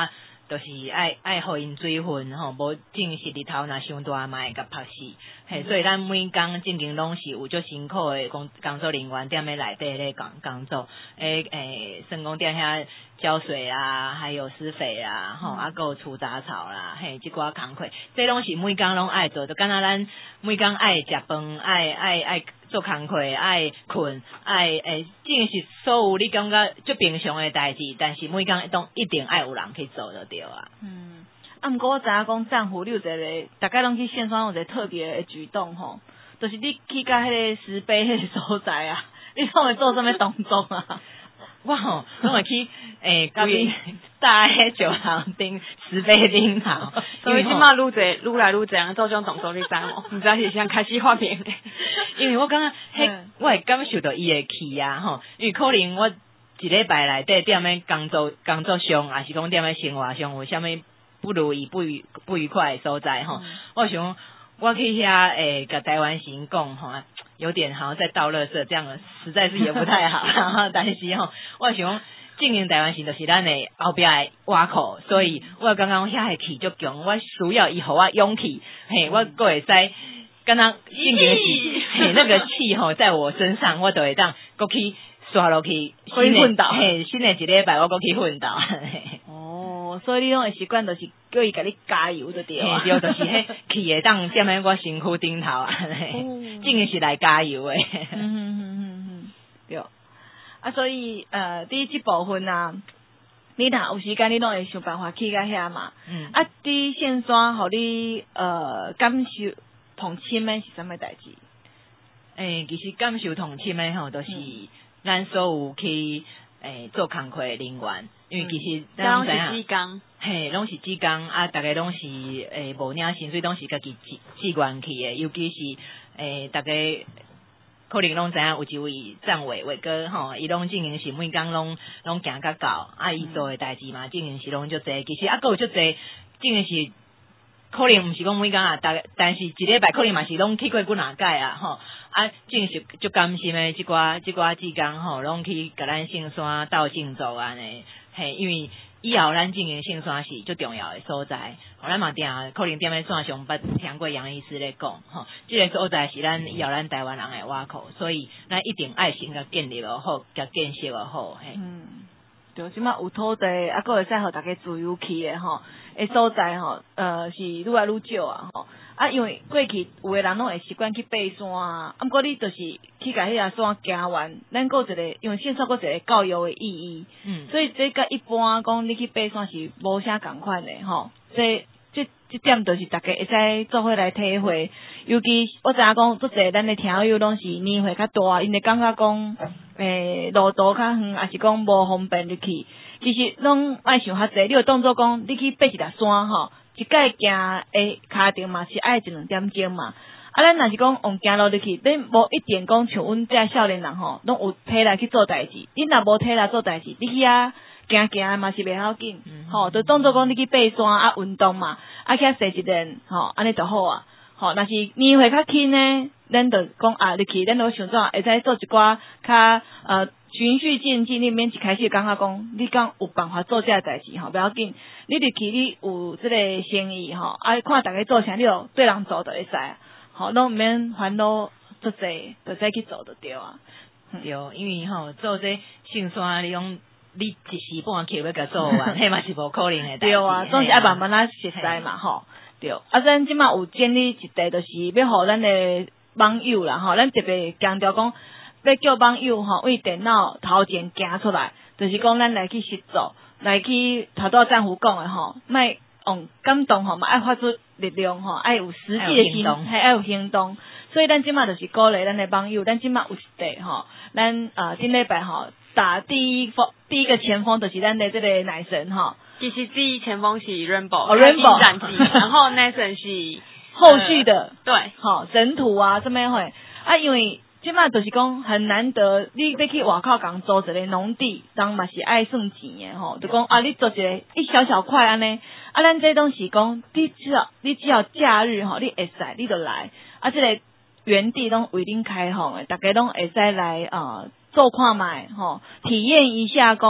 就是爱互因水分吼，无正时日头若伤大嘛会甲晒死。嘿，所以咱每工进行拢是有足辛苦的工作人员踮咧内底咧工作，算讲踮遐浇水啊，还有施肥啊，吼，还有除杂草啦，嘿，即寡工课，这拢是每工拢爱做，就敢若咱每工爱食饭，爱做工课，爱困，正是所有你感觉足平常的代志，但是每工都一定爱有人去做就对啊。 毋过我知影讲战虎你有一个，大概拢去线上有一个特别的举动吼，就是你去到迄个石碑迄个所在啊，你拢会做什么动作啊？ 我吼拢会去规搭迄石行顶石碑顶头， 所以即马愈来愈这样做种动作，你知无？毋知是先开始发明的， 因为我感觉我会感受到伊的气啊吼，因为可能我一礼拜内底踮咧工作上，还是讲踮咧生活上有啥物不如意不愉快的所在吼，我想我去遐甲台湾行讲吼，有点好像在倒垃圾这样的，实在是也不太好。但是吼，我想经营台湾行就是咱的后壁的挖口，所以我刚刚遐的气足强，我需要伊互我勇气，嘿，我阁会使敢若经营是嘿那个气吼在我身上，我就会当阁去刷落去， 可以奋斗， 嘿，新的一礼拜我阁去奋斗。 所以你拢会习惯，就是叫伊甲你加油就对啊。 对，就是迄气会当踮咧我身躯顶头啊，真诶是来加油诶。 对。啊，所以伫即部分啊，你若有时间，你拢会想办法去到遐嘛。啊，伫线山，互你感受同亲诶是啥物代志？ 其实感受同亲诶吼，就是咱所有去做工课诶人员。因为其实咱拢是志工， 嘿，拢是志工啊，大家拢是无领薪水，拢是家己志愿去的。尤其是大家可能拢知影有一位站委哥吼，伊拢进行是每工拢行甲到，啊，伊做的代志嘛，进行是拢足济。其实还有足济，进行是可能毋是讲每工啊，但是一礼拜可能嘛是拢去过几若届啊，吼。啊，正是足甘心的，即寡志工吼，拢去甲咱圣山斗正做安尼，嘿，因为以后咱经营圣山是最重要的所在，咱嘛可能踮咧线上捌听过杨医师咧讲，吼，即个所在是咱以后咱台湾人的挖口，所以咱一定爱先甲建立好，甲建设好，嘿。 对，即马有土地，啊，佫会使互大家自由去的吼，所在吼，是愈来愈少啊，吼。啊，因为过去有的人拢会习惯去爬山啊，毋过你就是去甲迄个山行完，咱佫一个，因为线上佫一个教育的意义，所以这甲一般讲你去爬山是无啥共款的吼。这点就是大家会使做伙来体会，尤其我知影讲，做侪咱的听友拢是年岁较大，因会感觉讲，路途较远，还是讲无方便入去，其实拢爱想较济，你有当作讲你去爬一条山吼。一届行骹程嘛是爱1-2点钟嘛，啊，咱若是讲用行路入去，恁无一定讲像阮这少年人吼，拢有体力去做代志。你若无体力做代志，你去遐行嘛是袂要紧，吼，就当作讲你去爬山啊运动嘛，啊去遐洗一练，吼，安尼就好啊。吼，若是年岁较轻呢，咱就讲入去，咱就想怎会使做一寡较循序渐进，你免一开始感觉讲，你讲有办法做这代志吼，不要紧。你入去你有这个生意吼，啊，看大家做啥，你就对人做就会使，吼，拢毋免烦恼足济，就使去做就对啊。 对，因为吼做这圣山，你讲你一时半刻要甲做完，迄嘛是无可能的代志。 对啊，总是爱慢慢仔熟悉嘛，吼。对，啊，咱即马有建立一地，就是要互咱的网友啦，吼，咱特别强调讲，要叫网友吼为电脑头前行出来，就是讲咱来去实做，来去头拄战虎讲的吼，莫用感动吼，嘛爱发出力量吼，爱有实际的行动，还爱有行动。所以咱即马就是鼓励咱的网友，咱即马有一地吼，咱今礼拜吼打第一个前锋就是咱的这个奶神吼。 其实第一前锋是 Rainbow 战绩，然后 Nathan 是后续的， 对， 好神土啊，这么会啊，因为即马就是讲很难得，你要去外口讲租一个农地，当嘛是爱算钱的吼，就讲啊，你做一小小块安尼，啊，咱这东西讲，你只要假日吼，你会使你就来，啊，这个园地拢为恁开放的，大家拢会使来做看卖吼，体验一下讲。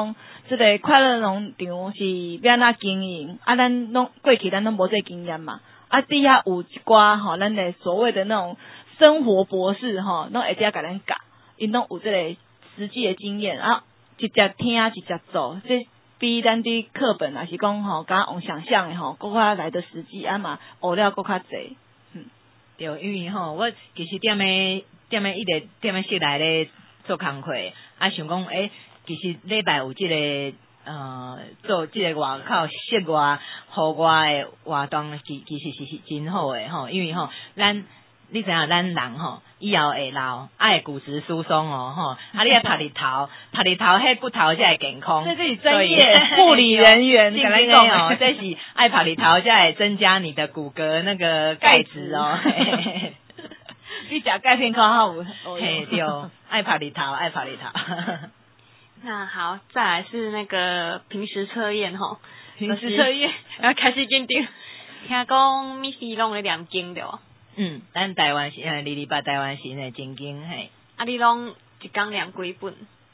这个快乐农场是要安怎经营，咱拢过去咱拢无这经验嘛，底下有一寡吼，咱的所谓的那种生活博士吼，拢会遮甲咱教，因拢有这个实际的经验直接听直接做，这比咱伫课本也是讲吼，敢用想象的吼，更较来得实际嘛，学了更较济。 对，因为吼，我其实踮咧一直踮咧室内咧做工课，想讲其实礼拜有即个做即个外口室外户外的活动，其实是真好诶吼，因为吼你知影咱人吼以后会老，会骨质疏松吼，你爱晒日头，迄骨头才会健康。 这是专业护理人员跟咱讲哦，这是爱晒日头才会增加你的骨骼那个钙质哦。 你食钙片较好有。 嘿对，爱晒日头。 那好，再来是那个平时测验吼， 平时测验要开始检定。听讲Missy拢咧念经对哦。 咱台湾是228台湾是的正经嘿。 你拢一工念几本？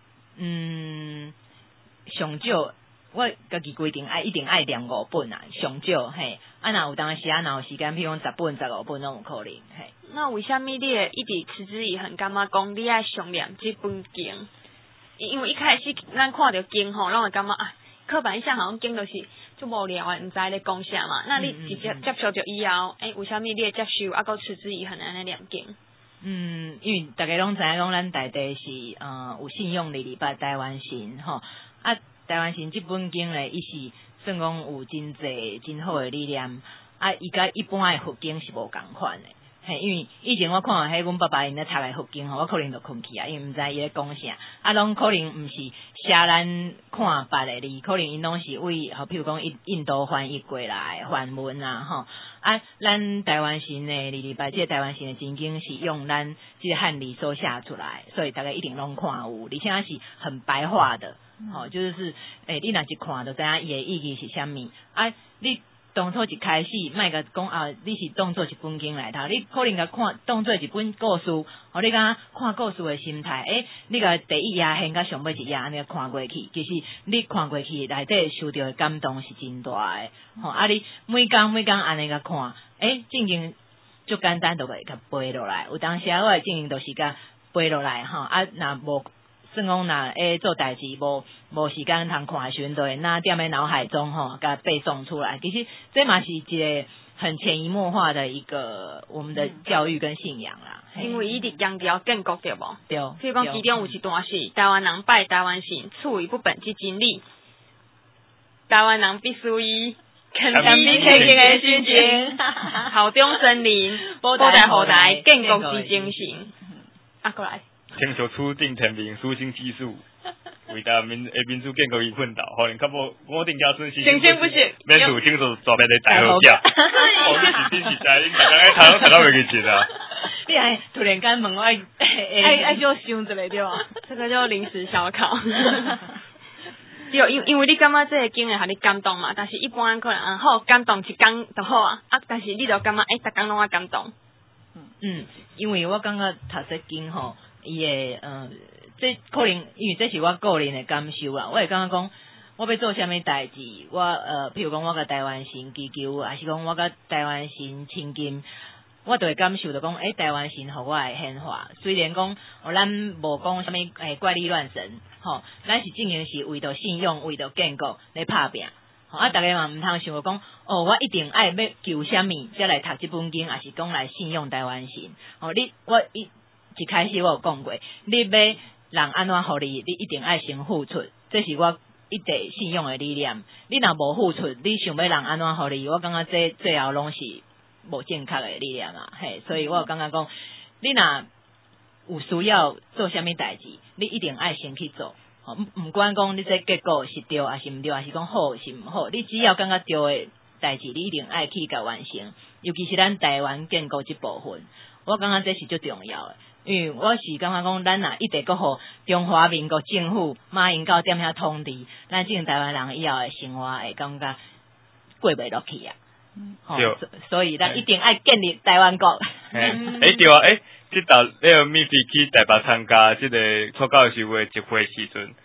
上少我家己规定一定爱念5本啊，上少嘿。若有当时若有时间，譬如讲10本、15本拢有可能嘿。 那为什么你会一直持之以恒，感觉讲你爱上念这本经？因为一开始咱看到经吼，拢会感觉课本上好像经就是就无聊的，毋知咧讲啥嘛。那你直接接受着以后，为什么你会接受，搁持之以恒安尼念经？ 因为大家拢知影讲，咱大地是有信用228台湾神吼，台湾神这本经咧，伊是算讲有真济真好的理念，伊甲一般的佛经是无共款的。嘿，因为以前我看迄阮爸爸因咧读的佛经吼，我可能就困去因为毋知伊咧讲啥，拢可能毋是写咱看捌的字，可能因拢是为譬如讲印度翻译过来梵文吼，咱台湾神的228这台湾神的真经是用咱这个汉字所写出来，所以大家一定拢看有，而且是很白话的，就是你若一看就知影伊的意义是啥物，你当初一开始，莫甲讲你是当做一本经来读，你可能甲看当做一本故事，你甲看故事的心态，你甲第一页先甲上尾一页安尼看过去，其实你看过去内底受到的感动是真大的，你每工安尼甲看，正经就简单就会甲背落来，有当时我的正经就是甲背落来若无。算讲若做代志无时间通看的时阵，就会拿踮咧脑海中甲背诵出来。其实这嘛是一个很潜移默化的一个我们的教育跟信仰啦。 因为伊伫强调建国对无？ 对。 譬如讲其中有一段是台湾人拜台湾神，处于不本之经历，台湾人必须以肯定天经的心情，效忠生灵，保台后代，建国之精神。过来。 亲手出定天命，苏新技术，为大民主建国以奋斗，可能较无我定家孙星星不息， 免数清楚左边的大好价，你是在你大家头读到袂记钱啊？ 你还突然间问我爱就想一个对吧？ 这个叫临时小考。因为你感觉这个经会互你感动嘛，但是一般可能好感动一工就好但是你就感觉逐工拢啊感动。 因为我感觉读这经吼。伊诶，这可能因为这是我个人的感受啦。我会感觉讲，我要做啥物代志，我譬如讲我甲台湾神祈求，还是讲我甲台湾神亲近，我就会感受到讲，台湾神互我的显化。虽然讲，咱无讲啥物怪力乱神，咱是正经是为着信用，为着建国来拍拼。大家嘛毋通想着讲，我一定爱要求啥物，才来读这本经，还是讲来信用台湾神。一开始我有讲过，你要人安怎互你，你一定爱先付出，这是我一直信用的理念。你若无付出，你想要人安怎互你，我感觉这最后拢是无正确的理念啊。所以我有感觉讲，你若有需要做啥物代志，你一定爱先去做。毋管讲你这结果是对还是毋对，还是讲好是毋好，你只要感觉对的代志，你一定爱去甲完成。尤其是咱台湾建国这部分，我感觉这是最重要的。因为我是感觉讲，咱若一直搁互中华民国政府马英九踮遐统治，咱这台湾人以后的生活会感觉过袂落去啊。所以咱一定爱建立台湾国。 对啊，这道那个秘密去台北参加这个初教授的集会时阵，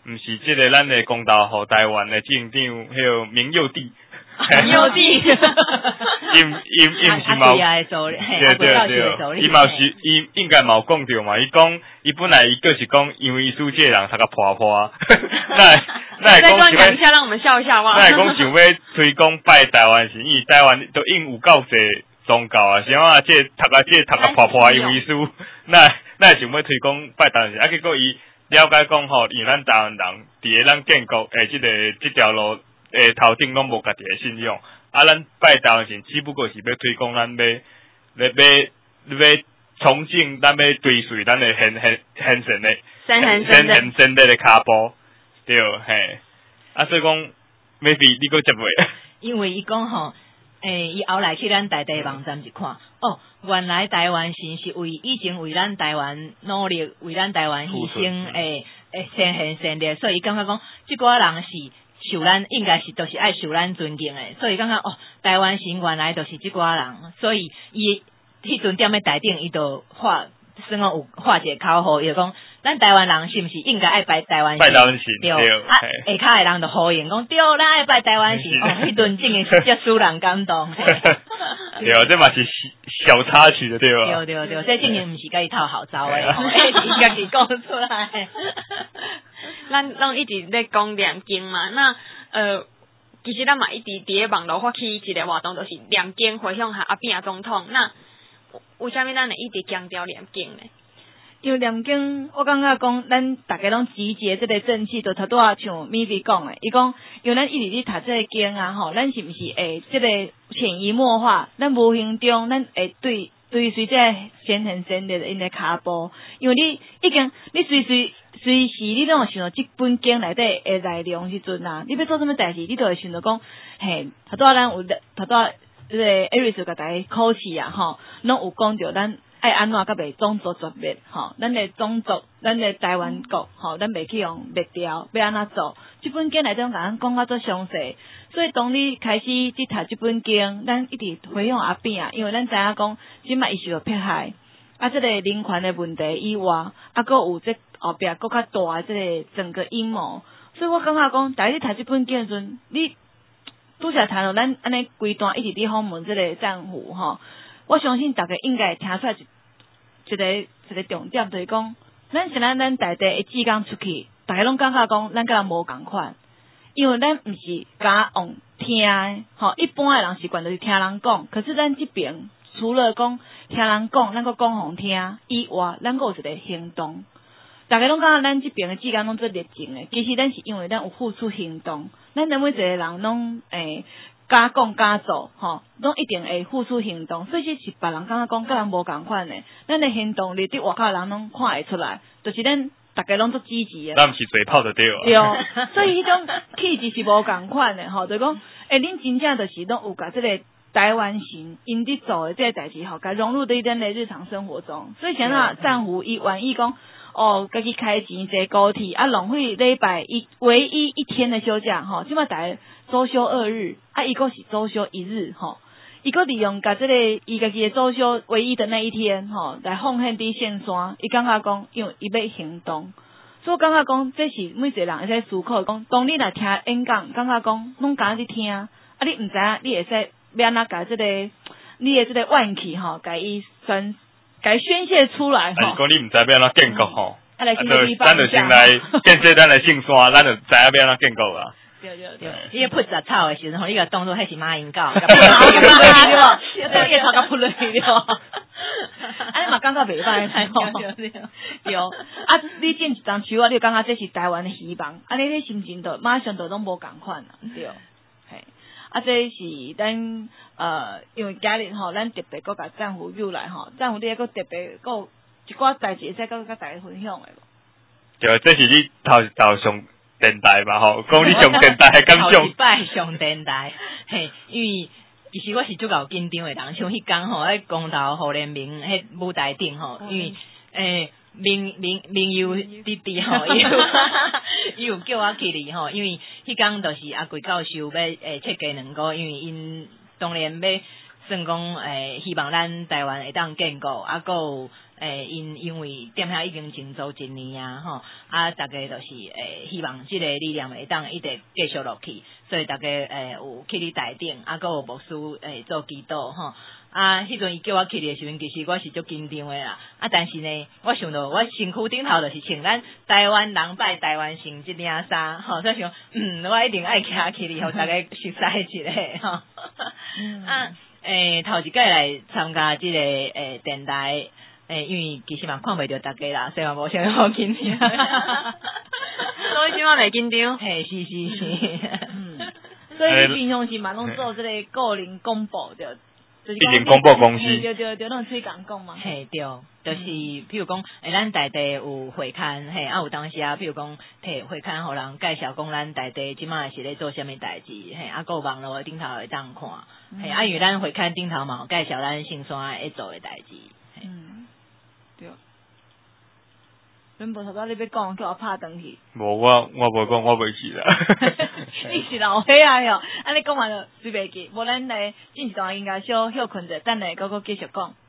毋是即个咱的公道互台湾的县长，迄个明佑帝。 有地， 伊毋是嘛？对，伊嘛是伊应该嘛有讲着嘛。伊讲伊本来伊就是讲，因为伊书记人读个破破，那会讲讲一下，让我们笑一下哇。 那会讲想要推广拜台湾神，因为台湾都因有够侪宗教啊，像啊这读个破破因为书，那会想要推广拜台湾神，啊结果伊了解讲吼，因为咱台湾人伫个咱建国即条路。头顶拢无家己的信用，啊，咱拜台湾神只不过是要推广咱要崇敬，咱要追随咱的先神的先神的骹步，对，嘿，啊，所以讲 maybe 你搁接袂？ 因为伊讲吼，伊后来去咱大地网站一看，哦，原来台湾神是以前为咱台湾努力，为咱台湾牺牲，先贤的，所以伊感觉讲，即寡人是。受咱应该是都是爱受咱尊敬诶，所以感觉哦，台湾神原来就是即寡人，所以伊迄阵踮咧台顶，伊就算讲有画一个口号，伊就讲咱台湾人是毋是应该爱拜台湾神？ 拜台湾神对，啊，下骹诶人就呼应讲对，咱爱拜台湾神。哦，迄阵真诶是遮使人感动。 对，这嘛是小插曲的对吧？ 对，这真诶毋是甲伊套好招诶，伊家己讲出来。 咱一直在讲念经嘛，那其实咱嘛一直伫咧网络发起一个活动，就是念经回向下阿扁总统。那为虾米咱会一直强调念经呢？ 因为念经，我感觉讲，咱大家拢集结这个正气，就头拄啊像咪咪讲诶，伊讲，因为咱一直咧读这个经啊，吼，咱是毋是会这个潜移默化，咱无形中咱会对随这先贤先烈因的骹步，因为你已经你随时你拢会想到即本经内底的内容时阵啊，你要做什么代志，你都会想到讲，嘿，头拄啊咱有头拄啊这个艾瑞斯甲大家考试啊，吼，拢有讲着咱。爱安怎甲袂种族绝灭吼，咱的种族，咱的台湾国吼，咱袂去用灭掉，要安怎做？即本经内底甲咱讲啊做详细，所以当你开始去读即本经，咱一直回向阿扁啊，因为咱知影讲，即摆伊受到迫害，啊，即个人权的问题以外，啊，佫有即后壁佫较大的即个整个阴谋，所以我感觉讲，大家你读即本经的时阵，你拄则谈到咱安尼规段一直伫访问即个战俘吼。我相信大家应该听出来一个重点，就是讲，咱现在咱大地一志刚出去，大家拢感觉讲，咱甲人无共款，因为咱毋是敢往听的，吼，一般的人习惯就是听人讲，可是咱这边除了讲听人讲，咱佫讲互听以外，咱佫有一个行动。大家拢感觉咱这边的志刚拢做热情的，其实咱是因为咱有付出行动，咱每一个人拢敢讲敢做，吼，拢一定会付出行动，所以是别人感觉讲，甲人无共款诶。咱的行动力，伫外口人拢看会出来，就是咱大家拢做积极诶。 咱毋是嘴炮就对了。 对，所以迄种气质是无共款诶，吼，就讲，恁真正就是拢有甲即个台湾神因伫做诶这个代志，吼，甲融入伫咱的日常生活中。所以像那战俘伊愿意讲。哦，家己开钱坐高铁啊，浪费礼拜唯一一天的休假吼，即摆大家周休2日，啊，伊个是周休1日吼，伊个利用甲即个伊家己的周休唯一的那一天吼，来奉献伫线山，伊感觉讲，因为伊要行动，所以我感觉讲，这是每一个人会使思考讲，当你来听演讲，感觉讲拢敢去听，啊，你毋知影你会使要安怎甲即个你的即个怨气吼，甲伊宣泄出来吼。 如果你毋知要安怎建国吼， 咱就先来建设咱的姓山，咱就知影要安怎建国啊。 对，你个扑杂草的时阵吼，你个动作迄是马英九，对，伊头壳扑落去了。 安尼嘛感觉袂歹吼。对，啊，你种一张树啊，你感觉这是台湾的希望，安尼你心情就马上就拢无共款啦，对，嘿。啊，这是咱因为今日吼，咱特别搁甲战俘约来吼，战俘你搁特别搁有一寡代志会使搁甲大家分享的。 对，这是你头上电台嘛吼，讲你上电台的感想。 头一摆上电台，嘿，因为其实我是足够紧张的人，像迄天吼喺公投互联明迄舞台顶吼，因为明佑弟弟吼，伊有叫我去哩吼，因为迄天就是阿贵教授要设计2个，因为因当然要算讲希望咱台湾会当建国，啊，佮有因为店遐已经真做1年啊吼，啊大家就是希望即个理念会当一直继续落去，所以大家有去哩台顶，啊搁有牧师做祈祷吼。啊，迄阵伊叫我去的时阵，其实我是足紧张的啦。啊，但是呢，我想到我身躯顶头就是穿咱台湾人拜台湾神这件衫，吼，所以想，我一定爱徛去哩，互大家熟悉一下吼。啊，头一届来参加这个电台，因为其实嘛看袂到大家啦，所以嘛无啥好紧张。 所以今晚袂紧张。 嘿，是。 所以平常时嘛拢做这个个人公布的。 一定公布公司， 对，拢吹讲讲嘛。 嘿，对，就是譬如讲，咱在地有会刊，嘿，有当时啊，譬如讲，摕会刊互人介绍讲咱在地即卖是咧做啥物代志，嘿，还有网络顶头会当看，嘿，因为咱会刊顶头嘛有介绍咱姓山会做诶代志， 对。恁无头仔你要讲，叫我拍转去。 无，我无讲，我袂记啦。 你是老岁啊哟！安尼讲完就随袂记，无咱来进一段应该小休困者，等下搁继续讲。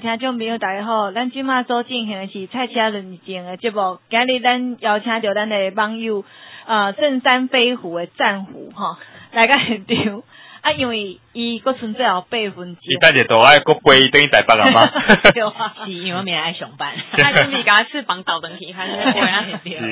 听众朋友大家好，咱即马所进行的是赛车论剑的节目，今日咱邀请到咱的网友圣山飞虎的战虎吼来到现场。啊，因为伊佫存最后8分钟， 伊等下都爱佫飞等于台北啊吗？ 对啊，是因为我明天爱上班， 他准备甲翅膀倒转去，还是飞啊？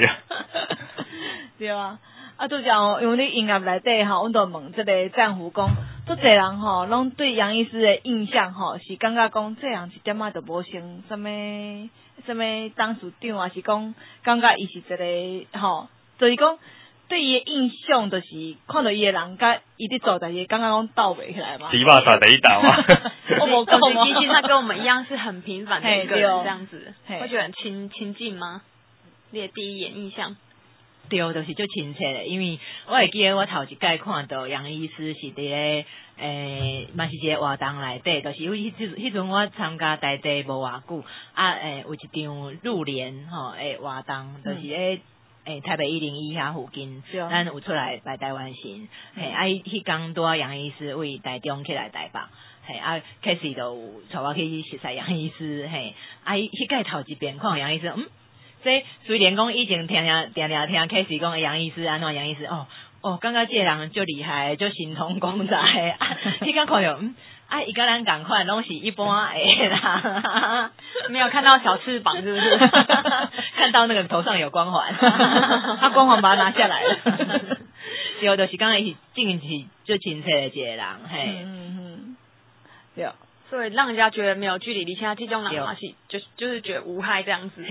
对啊，啊，拄则吼，因为你音乐内底吼，阮都问这个战虎讲，足侪人吼，拢对杨医师的印象吼，是感觉讲这人一点仔都无像什么董事长，还是讲感觉伊是一个吼，就是讲。对伊的印象就是看到伊的人，甲伊伫做代志，感觉讲斗袂起来嘛。 迪巴萨第一道嘛。 我无讲，其实他跟我们一样是很平凡的一个人，这样子，会觉得很亲近吗？你的第一眼印象？ 对，就是足亲切的，因为我会记得我头一届看到杨医师是伫咧嘛是一个活动内底，就是因为迄阵我参加台地无偌久，有一场入联吼诶活动，就是咧。台北101遐附近，咱有出来来台湾行，迄天拄杨医师为台中起来台北，开始就有带我去熟悉杨医师，迄届头一遍看杨医师，这虽然讲以前听开始讲杨医师安怎杨医师，感觉这个人足厉害，足神通广大的，迄天看着伊甲咱同款，拢是一般的啦， 没有看到小翅膀，是不是？ 看到那个头上有光环，他光环把它拿下来了。对，就是刚才是真是最亲切的一个人，嘿， 对，所以让人家觉得没有距离，你现在这种人嘛是就是觉得无害这样子。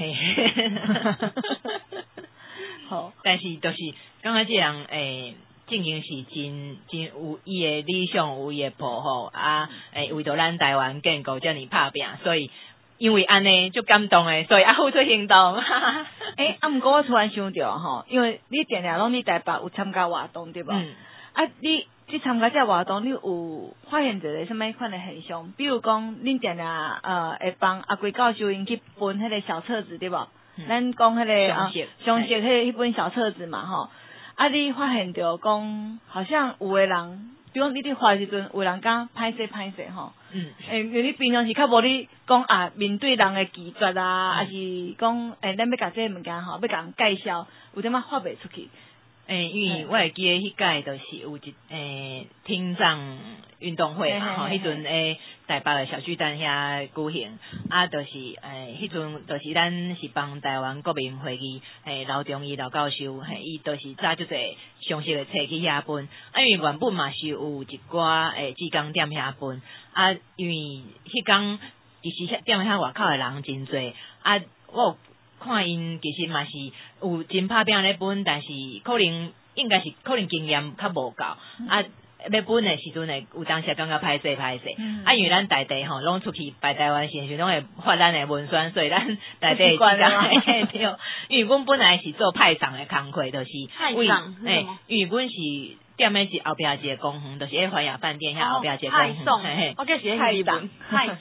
好，但是就是刚才这人正经是真有伊的理想，有伊的抱负为着咱台湾建构遮尔拍拼，所以因为安尼就感动诶，所以付出行动。 毋过我突然想到吼，因为你定定拢伫台北有参加活动对无？你去参加这活动，你有发现一个什么款的现象？比如讲，恁定定会帮阿贵教授因去分迄个小册子对无？咱讲迄个详细迄本小册子嘛吼。你发现着讲，好像有的人，比如你伫发时阵，有人讲歹势吼，因为你平常时较无你讲面对人的拒绝还是讲咱要甲这个物件吼，要甲人介绍，有点仔发袂出去。 因为我会记得迄届就是有一听障运动会嘛，迄阵台北的小巨蛋遐举行，就是迄阵就是咱是帮台湾国民会议刘忠义刘教授，伊就是早就侪详细的册去遐分，因为原本嘛是有一寡志工踮遐分，因为迄天其实踮遐外口的人真侪，我有看因其实嘛是有真拍拼咧分，但是可能经验较无够要分的时阵呢，有当时感觉歹势，因为咱大地吼拢出去摆台湾时拢会发咱的文宣，所以咱大地对，因为阮本来是做派场的工课，就是派场， 因为阮是踮咧是后壁一个公园，就是咧环亚饭店遐后壁一个公园， 我计是派场，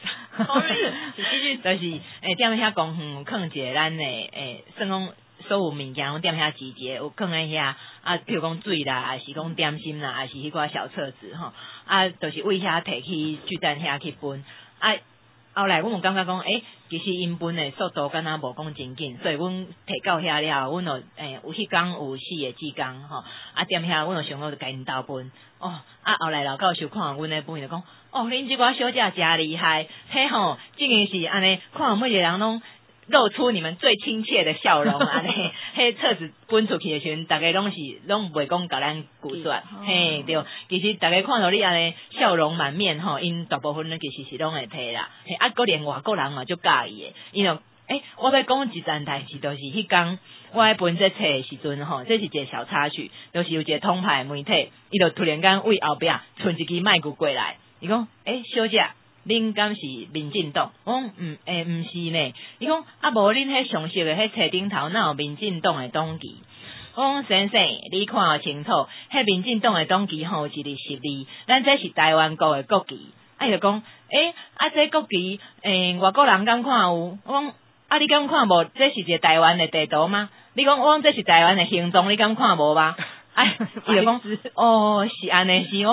就是踮咧遐公园放一个咱的算讲所有物件拢踮遐集结，有放在遐譬如讲水啦，还是讲点心啦，还是迄寡小册子吼，就是为遐摕去巨蛋遐去分后来阮有感觉讲，其实因分的速度敢若无讲真紧，所以阮摕到遐了，阮就有迄天有4个志工吼，踮遐阮就想要就甲因斗分，后来老教授看阮的分就讲，恁即寡小姐真厉害，迄吼，竟然是安尼，看每个人拢露出你们最亲切的笑容安尼，迄册子分出去的时阵，大家拢袂讲甲咱拒绝，对，其实大家看到你安尼笑容满面吼，因大部分其实是拢会摕啦，佫连外国人嘛就介意的，因为我要讲一件代志，就是迄天我喺分这册的时阵吼，这是一个小插曲，就是有一个通牌媒体，伊就突然间为后壁存一支麦克过来，伊讲小姐。恁敢是民进党？我讲毋是呢。伊讲无恁迄详细的迄册顶头哪有民进党的党旗？我讲先生，你看清楚，迄民进党的党旗吼一个10字，咱这是台湾国的国旗。伊就讲这国旗外国人敢看有？我讲你敢看无？这是一个台湾的地图吗？你讲我讲这是台湾的形状，你敢看无吧？伊就讲是安尼是讲。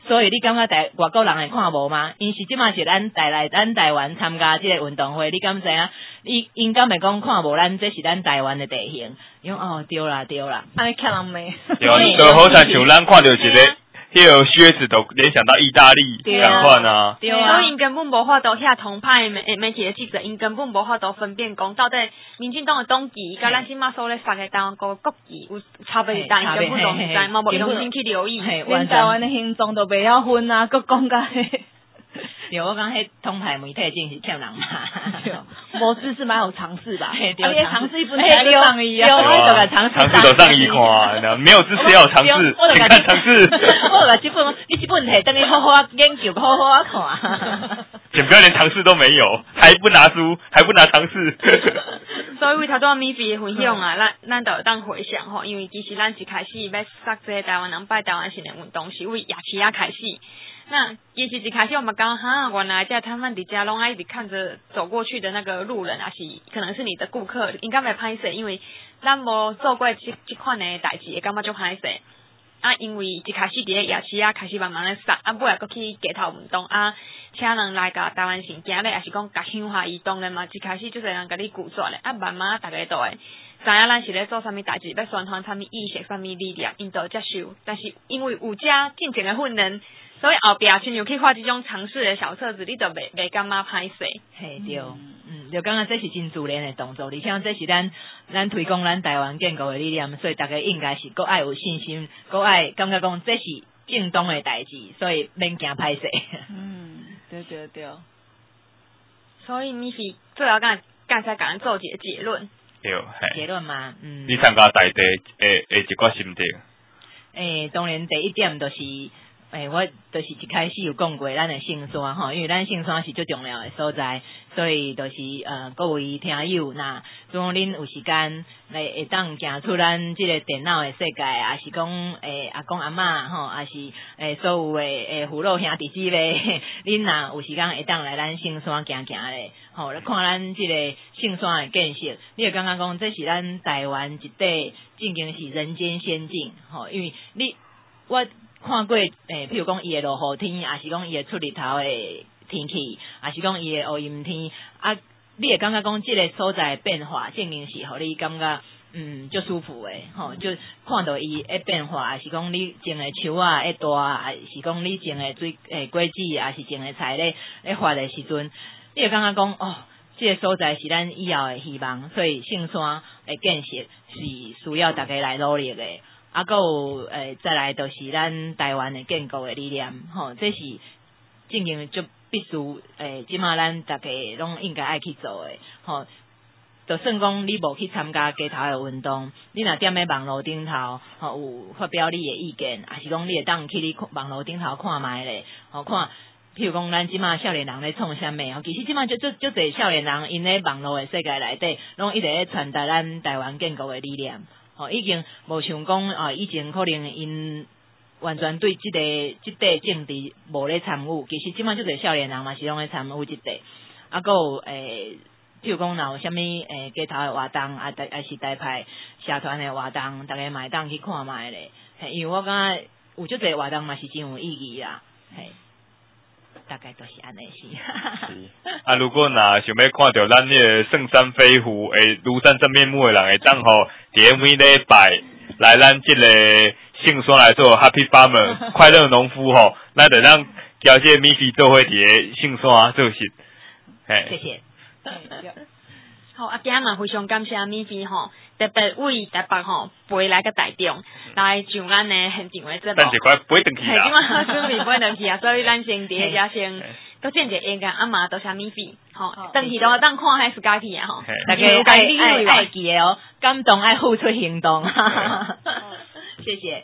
所以你感觉外国人会看无吗？因是即马是咱台湾参加即个运动会，你敢知影？因敢会讲看无咱这是咱台湾的地形？因哦对啦， 安尼看人美。 对啊，就好像咱看到一个。迄个靴子都联想到意大利相关啊， 对啊，因根本无法度遐同派媒体的记者，因根本无法度分辨讲到底民进党的党旗甲咱即马所咧杀的台湾国旗有差别大，因根本都毋知，嘛无用心去留意， 连台湾的形状都袂晓分啊，佮讲甲迄。 对，我讲迄通牌媒体真是欠人嘛。 无知是蛮有尝试吧？ 对， 尝试一本来就上衣啊， 我就尝试都上衣看，没有知识要有尝试，请看尝试。 我把这本你这本摕等于好好研究，好好看。 请不要连尝试都没有，还不拿书，还不拿尝试。 所以为头拄米菲的分享啊，咱就当回想吼，因为其实咱一开始要杀这台湾人拜台湾新的运动是为夜市啊开始。那其实一开始我们刚哈，原来在摊贩底下拢爱一直看着走过去的那个路人啊，是可能是你的顾客，应该袂歹势，因为咱无做过这款的代志，会感觉就歹势。啊，因为一开始伫咧夜市啊，开始慢慢咧杀，啊，尾来搁去街头运动啊，请人来甲台湾省行咧，也是讲甲乡下移动咧嘛，一开始就是人甲你鼓噪咧，啊，慢慢大家都会知影咱是咧做啥物代志，要宣传啥物意识、啥物理念，因都接受。但是因为有遮进前的训练。所以后壁亲像去画这种尝试的小册子，你就袂感觉歹势。 嘿对，就感觉这是真自然的动作，而且这是咱推广咱台湾建国的理念，所以大家应该是搁爱有信心，搁爱感觉讲这是正当的代志，所以免惊歹势。 对。 所以你是最后刚才甲咱做一个结论。 对， 结论嘛， 你参加大地的一个心得。 当然第一点就是。我就是一开始有讲过咱的圣山吼，因为咱圣山是最重要的所在，所以就是各位听友，那如果恁有时间来会当行出咱这个电脑的世界，也是讲阿公阿嬷吼，也是所有的父老兄弟姊妹，恁若有时间会当来咱圣山行行咧，吼，来看咱这个圣山的建设，你会感觉讲这是咱台湾一块正经是人间仙境，吼，因为我看过譬如讲伊的落雨天，也是讲伊的出日头的天气，也是讲伊的乌阴天，啊，你会感觉讲这个所在的变化，正经是互你感觉就舒服的，吼，就看到伊的变化，也是讲你种的树啊会大，也是讲你种的水果子，也是种的菜咧发的时阵，你会感觉讲哦，这个所在是咱以后的希望，所以圣山的建设是需要大家来努力的。啊，还有再来就是咱台湾的建国的理念，吼，这是正经就必须即马咱大家拢应该爱去做的，吼。就算讲你无去参加街头的运动，你若踮咧网络顶头，吼有发表你的意见，还是讲你会当去你网络顶头看卖咧，吼看。譬如讲，咱即马少年人咧创啥物吼，其实即马就侪少年人因咧网络的世界内底，拢一直咧传达咱台湾建国的理念。已经无像讲以前可能因完全对即块政治无咧参与，其实即马就侪少年人嘛是拢咧参与即块，啊，还有譬如讲若有啥物街头的活动，还是台派社团的活动，大家嘛会当去看卖咧，因为我感觉有足侪活动嘛是真有意义啦，大概都是安尼是。 啊，如果若想要看到咱迄个圣山飞虎诶庐山真面目的人，会当吼伫每礼拜来咱即个圣山来做 Happy Farmer 快乐农夫吼，咱就让交这米菲做伙伫个圣山做事。 谢谢。 好，今日嘛非常感谢米菲吼，特别为台北吼飞来个台中，来上咱的现场的节目。 但是快飞回去啦。 今晚准备飞回去啊，所以咱先伫遐先，搁见者演讲啊嘛，多谢米菲，吼，回去都当看迄 Skype 啊吼， 大家爱记的哦，感动爱付出行动，谢谢。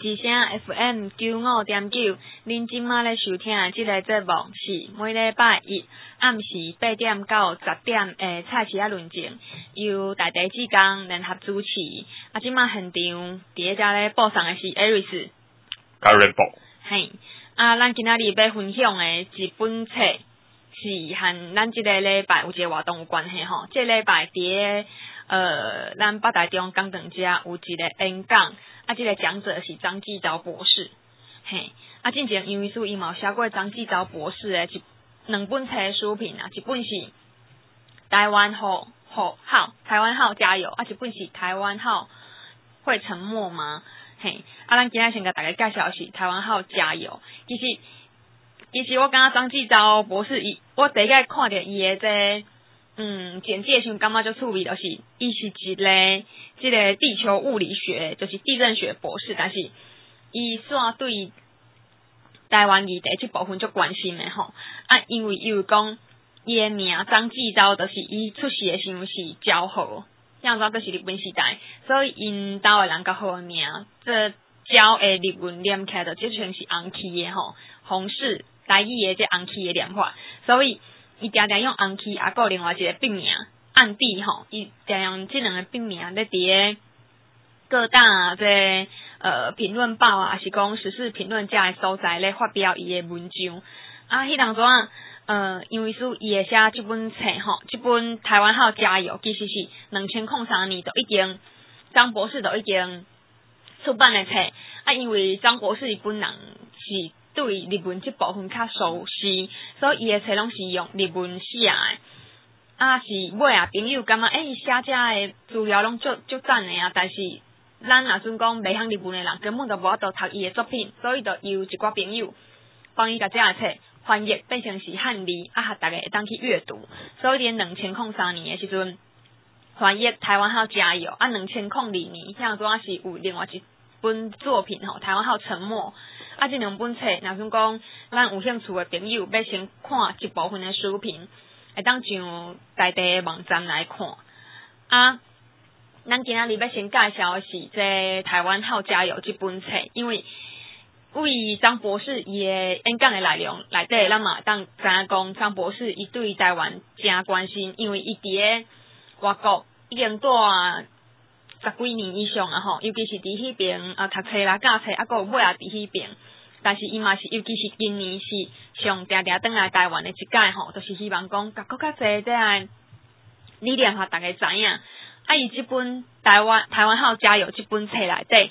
之声 FM 95.9，恁今仔咧收听的这个节目是每礼拜一暗时8点到10点的菜市仔论证，由大地志刚联合主持。今仔现场伫咧遮咧播送的是 Aris。嘿，咱今仔日要分享的一本册是和咱这个礼拜有一个活动有关系吼。这礼拜伫咱北台中讲堂遮有一个演讲，这个讲者是张继昭博士。嘿，之前因为说伊嘛有写过张继昭博士的两本册的书评一本是台湾号台湾号加油，一本是台湾号会沉默吗？嘿，咱今仔先甲大家介绍是台湾号加油。其实我感觉张继昭博士我第一个看到伊的简介上感觉就趣味，就是伊是一个这个地球物理学，就是地震学博士，但是伊煞对台湾议题这部分足关心的吼。因为伊有讲伊的名张继昭，就是伊出世的时候是昭号。像说就是日本时代，所以因兜的人甲号的名，这昭的日文念起来就全是红气的吼，红氏台语的这红气的念法，所以伊常常用红气，还有另外一个笔名暗地吼，伊常用这两个笔名咧伫各大这评论报还是讲时事评论家的所在咧发表伊的文章。迄当阵因为说伊会写这本册吼，这本台湾号加油，其实是2003年就已经张博士就已经出版的册。因为张博士本人是对日文这部分较熟悉，所以伊的册拢是用日文写的。是尾朋友感觉伊写遮的资料拢足赞的但是咱若算讲袂晓日文的人，根本就无法度读伊的作品，所以就由一寡朋友帮伊甲遮的册翻译变成是汉字，互大家会当去阅读。所以伫2003年的时阵翻译台湾号加油，2002年像阵是有另外一本作品吼，台湾号沉默。这两本册若算讲咱有兴趣的朋友要先看一部分的书评，会当上在地的网站来看。咱今仔日要先介绍的是这台湾号加油这本册，因为为张博士伊的演讲的内容内底，咱嘛当知影讲张博士伊对台湾真关心，因为伊伫咧外国已经住10几年以上吼，尤其是伫迄边读册啦、教册，还有尾伫迄边。但是伊嘛是，尤其是今年是上定定转来台湾的一届吼，就是希望讲甲更较侪这样理念，互大家知影。伊这本台湾号加油这本册内底，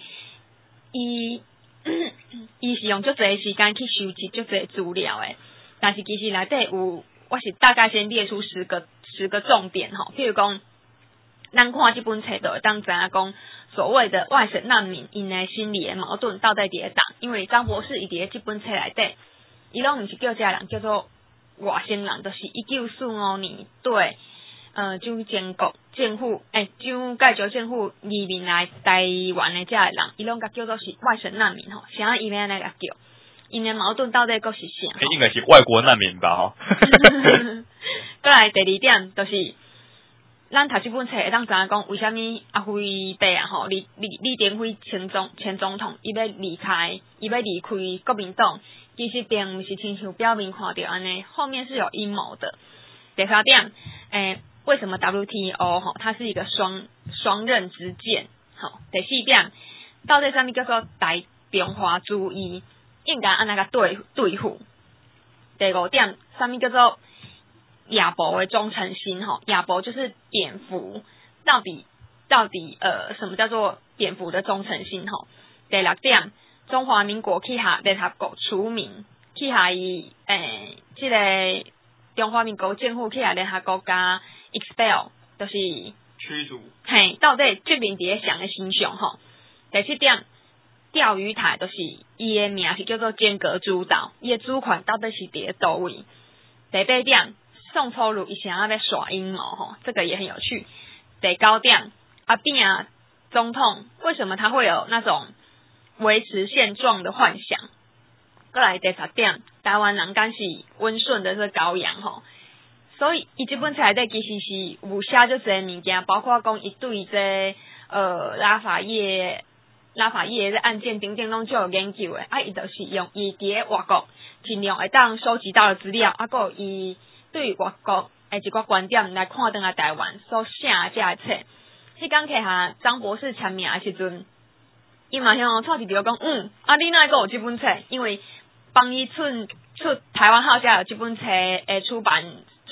伊是用足侪时间去收集足侪资料的，但是其实内底有，我是大概先列出10个重点吼。譬如讲，咱看这本册就会当知影讲，所谓的外省难民因的心理的矛盾到底伫倒，因为张博士伊伫这本册内底，伊拢毋是叫这人叫做外省人，就是1945年对蒋介石政府移民来台湾的这个人，伊拢甲叫做是外省难民吼，啥伊要安尼甲叫？因的矛盾到底佫是啥？ 应该是外国难民吧吼。 再来第二点就是，咱读这本册会当知影讲，为虾米阿辉伯吼，李登辉前总统伊要离开国民党，其实并毋是亲像表面看到安尼，后面是有阴谋的。第三点，为什么 WTO 吼，它是一个双刃之剑？好，第四点，到底什么叫做大中华主义？应该按那个对付。第五点，什么叫做亚伯的忠诚心？吼，亚伯就是蝙蝠，到底什么叫做蝙蝠的忠诚心？吼，第六点，中华民国去下联合国除名，去下伊这个中华民国政府去下联合国加 expel， 就是驱逐。 嘿，到底这边伫咧想的形象吼。第七点，钓鱼台就是伊的名是叫做尖阁诸岛，伊的主权到底是伫咧倒位？第八点，宋楚瑜伊想要耍阴谋吼，这个也很有趣。第九点，阿扁总统为什么他会有那种维持现状的幻想？再来第10点，台湾人敢是温顺的这羔羊吼。所以伊这本册内底其实是有写足侪物件，包括讲伊对这拉法叶拉法叶的案件顶顶拢就有研究的，伊就是用伊伫咧外国尽量会当收集到的资料，还有伊对外国一个观点来看登来台湾所写的这册。迄讲起下张博士签名的时阵，伊嘛向蔡弟弟讲，你哪个有这本册？因为帮伊出台湾号家有这本册的出版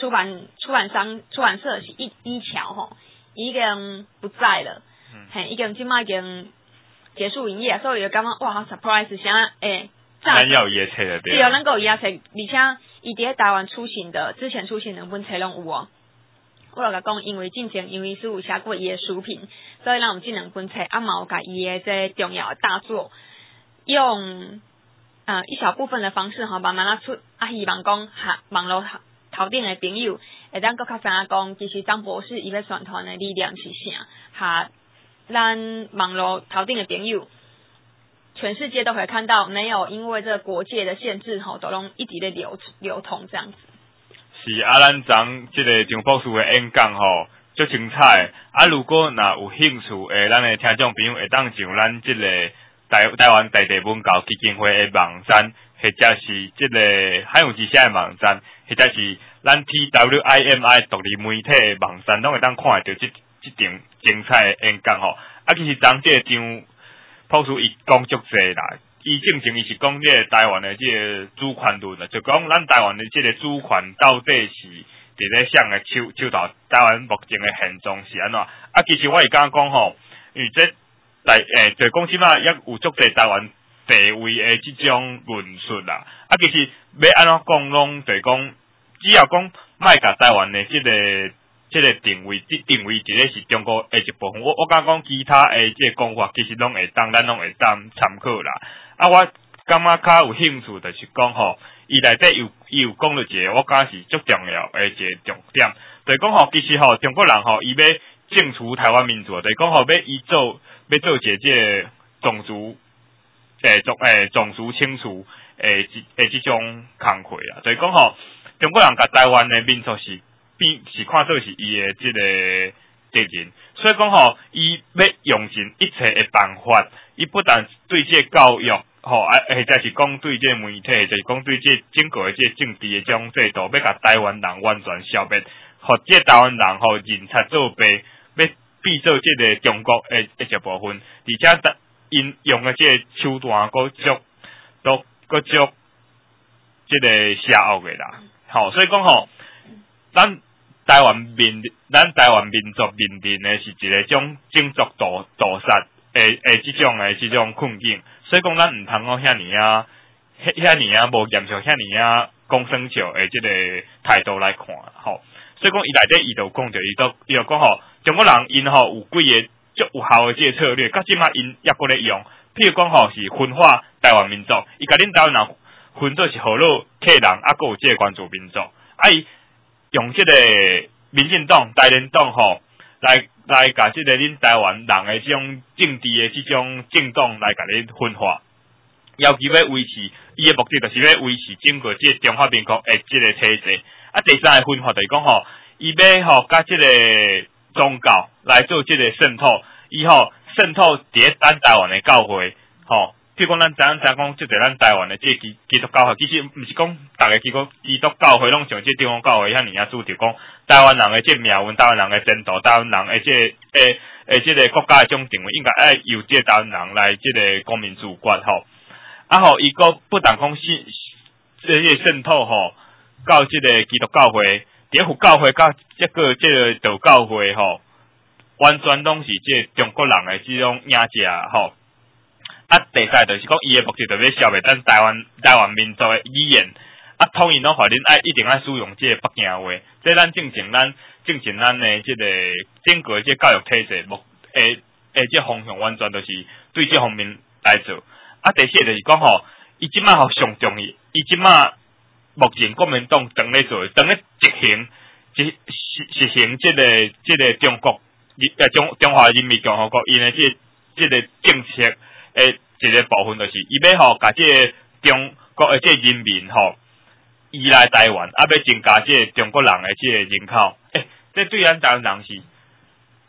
社是一桥吼，已经不在了，已经即摆已经结束营业，所以就感觉哇 surprise 啥咱要伊的册了对。 对，咱有伊的册，而且伊伫咧台湾之前出行两本册拢有哦。我就甲讲，因为之前因为是有写过伊的书评，所以咱有这两本册，嘛有甲伊的这重要的大作，用一小部分的方式慢慢出，希望讲网络头顶的朋友会当搁较知影讲，其实张博士伊要宣传的力量是啥，咱网络头顶的朋友，全世界都可以看到，没有因为这个国界的限制都拢一直在流通这样子。 是咱昨即个张博士的演讲足精彩。如果若有兴趣咱的听众朋友会当上咱即个台湾在地文教基金会的网站，或者是即个海洋之声的网站，或者是咱 TWIMI 独立媒体的网站，拢会当看得到即场精彩的演讲其实昨即个张博士伊讲足济啦。伊正经伊是讲这个台湾的这个主权论啦，就讲咱台湾的这个主权到底是伫咧谁的手头？台湾目前的现状是安怎？其实我会敢讲因为这就讲即摆也有足济台湾地位的即种论述啦。其实要安怎讲拢就是讲，只要讲莫甲台湾的这个定位伫咧是中国的一部分。我敢讲其他的这个讲法，其实拢会当咱拢会当参考啦。我感觉较有兴趣，就是讲伊内底有讲到一个，我感觉是足重要的一个重点，就是讲其实中国人伊要正除台湾民族，就是讲要做一个这种族种族清除即种工课啦，就是讲中国人甲台湾的民族是看做是伊的即个敌人，所以讲伊要用尽一切的办法，伊不但对这教育或者是讲对这媒体，就是讲对这整个的这政治的这种制度，要甲台湾人完全消灭，或这台湾人认贼作弊，要变做这个中国的一部分，而且因用的这个手段佫足这个邪恶的啦。所以讲咱台湾民族面临的是一个种种族屠杀这种困境。所以讲，咱唔通讲遐尔无严肃，遐尔讲生笑的这个态度来看，所以讲，伊内底伊就讲着，伊就讲中国人因有几个足有效的这个策略，到即摆因也搁咧用。譬如讲是分化台湾民族，伊甲恁台湾人分做是河洛客人，搁有这个原住民族，伊用这个民进党、台联党来甲即个恁台湾人的这种政治的这种政党来甲你分化，要求要维持伊的目的，就是要维持整个这中华民国的这个体制。第三个分化就是讲伊要甲这个宗教来做这个渗透，伊渗透伫咱台湾的教会，譬如讲咱知讲即个咱台湾的这基督教会，其实毋是讲逐个基督教会拢像这地方教会遐尔主张讲台湾人的这命运、台湾人的前途、台湾人的这个国家的这种定位，应该爱由这台湾人来这个公民主权伊个不但讲这个渗透到这个基督教会、伫佛教会甲这个道教会完全拢是这中国人的这种影子第三就是讲，伊的目的就是要消灭咱台湾民族的语言，统一拢互恁一定爱使用这个北京话，这咱正经咱的这个整个这教育体制这方向完全就是对这方面来做。第四就是讲伊即摆上重要，伊即摆目前国民党正咧做，正咧实行这个中华人民共和国因的这个政策。一个部分就是伊要甲这个中国的这人民依赖台湾，要增加这个中国人的这个人口。这对咱台湾人是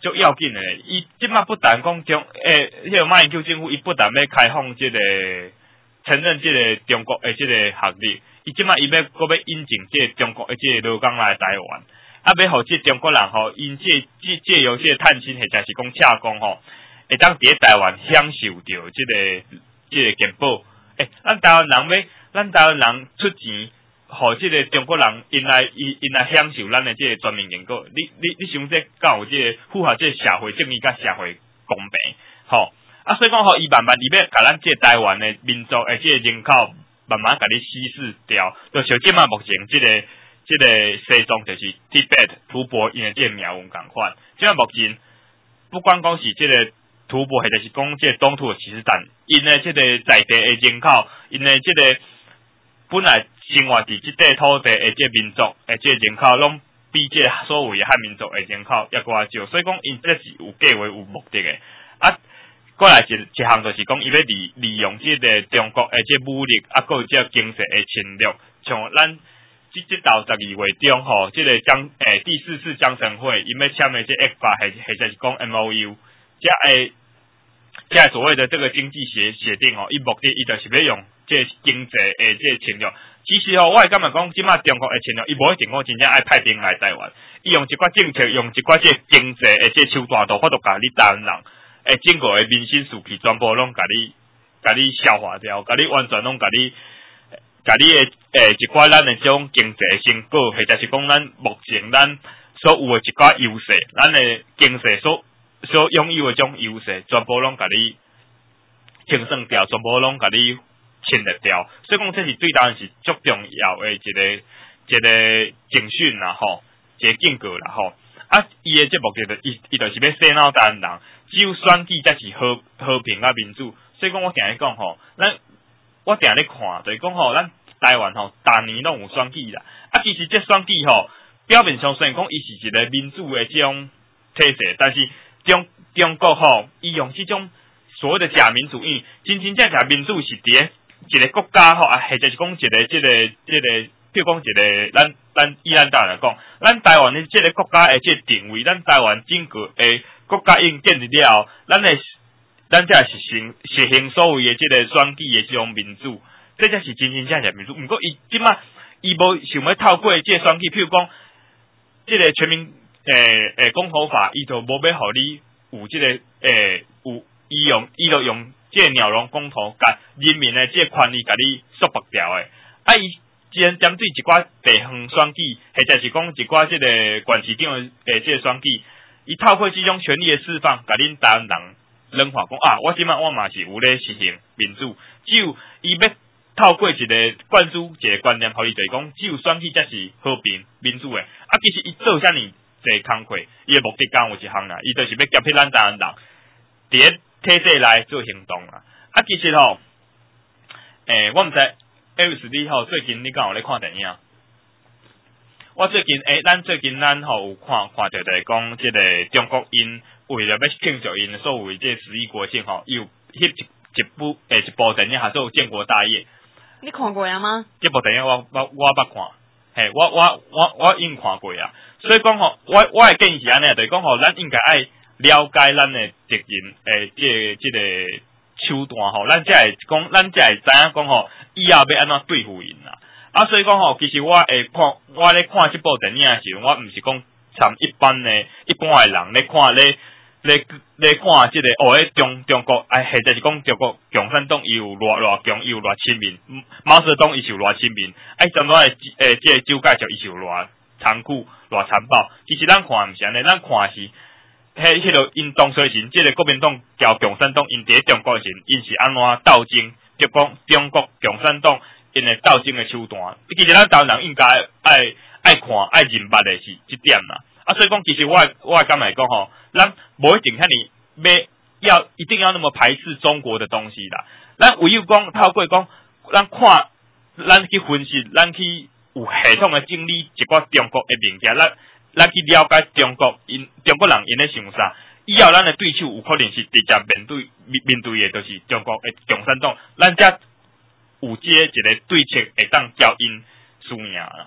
足要紧诶，伊即马不但讲中迄个马英九政府，伊不但要开放即个承认即个中国诶即个学历，伊即马伊要搁要引进即个中国诶即个劳工来台湾，要互即中国人吼，因借由即个探亲或者是讲洽公吼，会当伫台湾享受着即个健保。咱台湾人出钱。互即个中国人因来享受咱的即个全民健保，你想这敢有即个符合即个社会正义甲社会公平？吼所以讲伊慢慢伊要甲咱即个台湾的民族的即个人口慢慢甲你稀释掉，就像即马目前即个西藏就是 Tibet 吐蕃因的即个命运共款。即马目前不管讲是即个吐蕃，或者是讲即个东土的其实但因的即个在地的人口，因的即个本来生活伫即块土地的即个民族的即个人口，拢比即个所谓的汉民族的人口抑搁少，所以讲因这是有计划有目的的。过来一项就是讲，伊要利用即个中国的即武力，搁有即个经济的侵略，像咱即到12月中吼，即个第4次江城会，因要签的即 ECFA 或者是讲 MOU， 即所谓的这个经济协定吼，伊目的伊就是要用即经济的即侵略。其实我会感觉讲，即马中国的侵略，伊无一定讲真正爱派兵来台湾，伊用一寡政策，用一寡即经济的即手段，都法度甲你台湾人整个的民心士气全部拢甲你消化掉，甲你完全拢甲你的一寡咱的种经济成果，或者是讲咱目前咱所有的一寡优势，咱的经济所拥有的种优势，全部拢甲你清算掉，全部拢甲你侵略掉。所以讲这是对台湾是足重要的一个警讯啦吼，一个警告啦吼。伊的这目的伊就是要洗脑台湾人，只有选举才是和平啊民主。所以讲我定咧讲吼，我定咧看，就是讲吼，咱台湾吼，逐年拢有选举啦。其实这选举吼，表面上虽然讲伊是一个民主的这种体制，但是中国吼，伊用这种所谓的假民主，因真正民主是伫一个国家吼，或者是讲一个比如讲一个咱以咱台湾来讲，咱台湾的这个国家的这个定位，咱台湾整个的国家已经建立了后，咱才是实行所谓的这个选举的这种民主，这才是真正民主。不过伊即马伊无想要透过这个选举，譬如讲这个全民公投法，伊就无要互你有这个伊就用这个鸟笼公投，甲人民的这个权利甲你束缚掉的。伊既然针对一寡地方选举，或者是讲一寡这个县市长的这个选举，伊透过这种权利的释放，甲恁台湾人软化讲我即摆我嘛是有咧实行民主，只有伊要透过一个灌输一个观念，互伊就是讲，只有选举才是和平民主的。其实伊做啥尼侪工课，伊的目的刚有一项啦，伊就是要夹起咱台湾人伫体制内做行动啦。其实吼，我毋知。Elvis 你吼，最近你敢有咧看电影？我最近咱吼有看到就是讲，即个中国因为了要庆祝因所谓这11亿国庆吼，有一部电影，叫做《建国大业》。 你看过啊吗？ 这部电影我捌看，我已经看过啊。所以讲吼，我的建议是安尼，就是讲吼，咱应该爱了解咱的敌人即个手段吼，咱才会知影讲吼，以后要安怎对付因啦。所以讲吼，其实我咧看这部电影的时候，我毋是讲像一般的人咧看看这个中国或者是讲中国共产党伊有偌强，伊有偌亲民，毛泽东伊是有偌亲民，怎么这个周介石伊是有偌残酷、偌残暴。其实咱看毋是安尼，咱看是。迄个因当初时，这个国民党交共产党因伫中国时，因是安怎斗争？就讲中国共产党因的斗争的手段。其实咱台湾人应该爱看爱认捌的是这点啦。所以讲，其实我敢来讲吼，咱无一定遐尼一定要那么排斥中国的东西啦。咱唯有讲透过讲，咱去分析，咱去有系统的整理一寡中国的物件，咱去了解中国人因咧想啥，以后咱的对手有可能是直接面对的，就是中国的共产党，咱才有这一个对策会当交因输赢啦。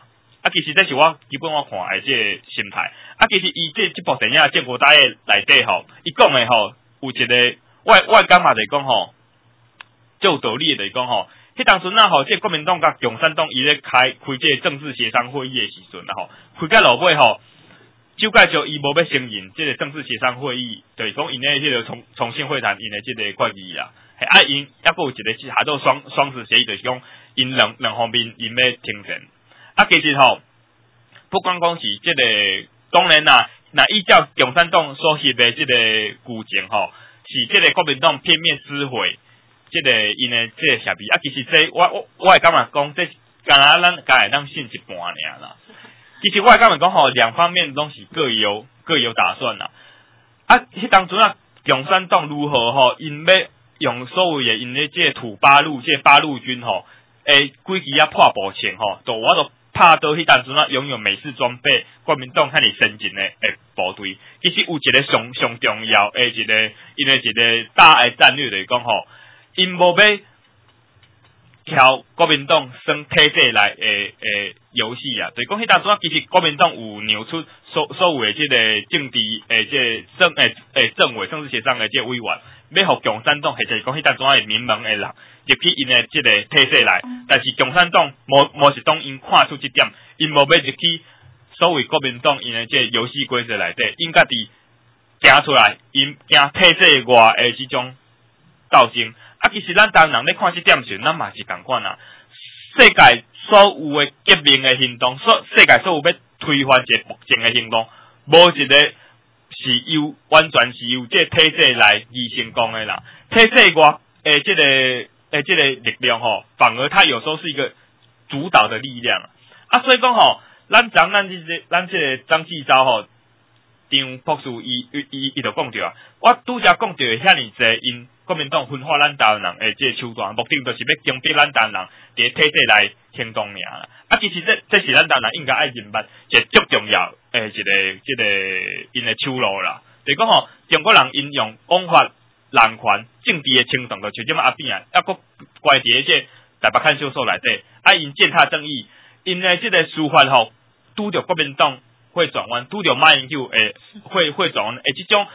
其实这是我基本我看的这个心态。其实伊这部电影《建国大业》内底吼，伊讲的吼有一个，我感觉就是讲吼，就道理的就是讲吼，迄当阵啊吼，这国民党甲共产党伊咧开这个政治协商会议的时阵啊吼，开到落尾吼，蒋介石伊无要承认这个政治协商会议，就是讲因咧迄个重新会谈因的这个决议啦。因还佫有一个下做双子协议，就是讲因两方面因要停战。其实吼，不光讲是这个，当然啦，那依照共产党所写的这个剧情吼，是这个国民党片面撕毁这个因的这个协议。其实这我会感觉讲，这敢若咱敢会当信一半尔啦。其实我会感觉讲吼，两方面拢是各有打算啦。迄当阵啊，共产党如何吼，因要用所谓的因的这土八路这八路军吼，几支啊破步枪吼，我拍到迄当阵啊拥有美式装备，国民党遐尼先进的部队，其实有一个上重要的一个因的一个大的战略就是讲吼，因无要挑国民党算体制内的游戏啊，就是讲迄当阵啊，其实国民党有扭出所有的这个政治这政委政治协商的这个委员。要互共产党，或者是讲迄当中的民盟的人入去因的即个体制内，但是共产党无是当因看出这点，因无要入去所谓国民党因的即个游戏规则内底，因家己行出来，因行体制外的即种斗争。其实咱当人咧看这点时，咱嘛是共款啦。世界所有的革命的行动，世界所有要推翻一个目前的行动，无一个。完全是由这体制内而成功的啦。体制外这个力量吼，反而它有时候是一个主导的力量所以讲吼，咱这个张继昭吼，张博士伊就讲着我拄则讲着遐尼济因国民党分化咱台湾人的这个手段，目的就是要强迫咱台湾人伫体制内行动尔啦。其实这是咱台湾人应该爱认捌一个足重要一个因的手路啦。就是讲吼，中国人因用枉法滥权政治的清算，就像即马阿扁啊，抑佫关伫这台北看守所内底，因践踏正义，因的这个司法吼，拄着国民党会转弯，拄着马英九会转弯，即种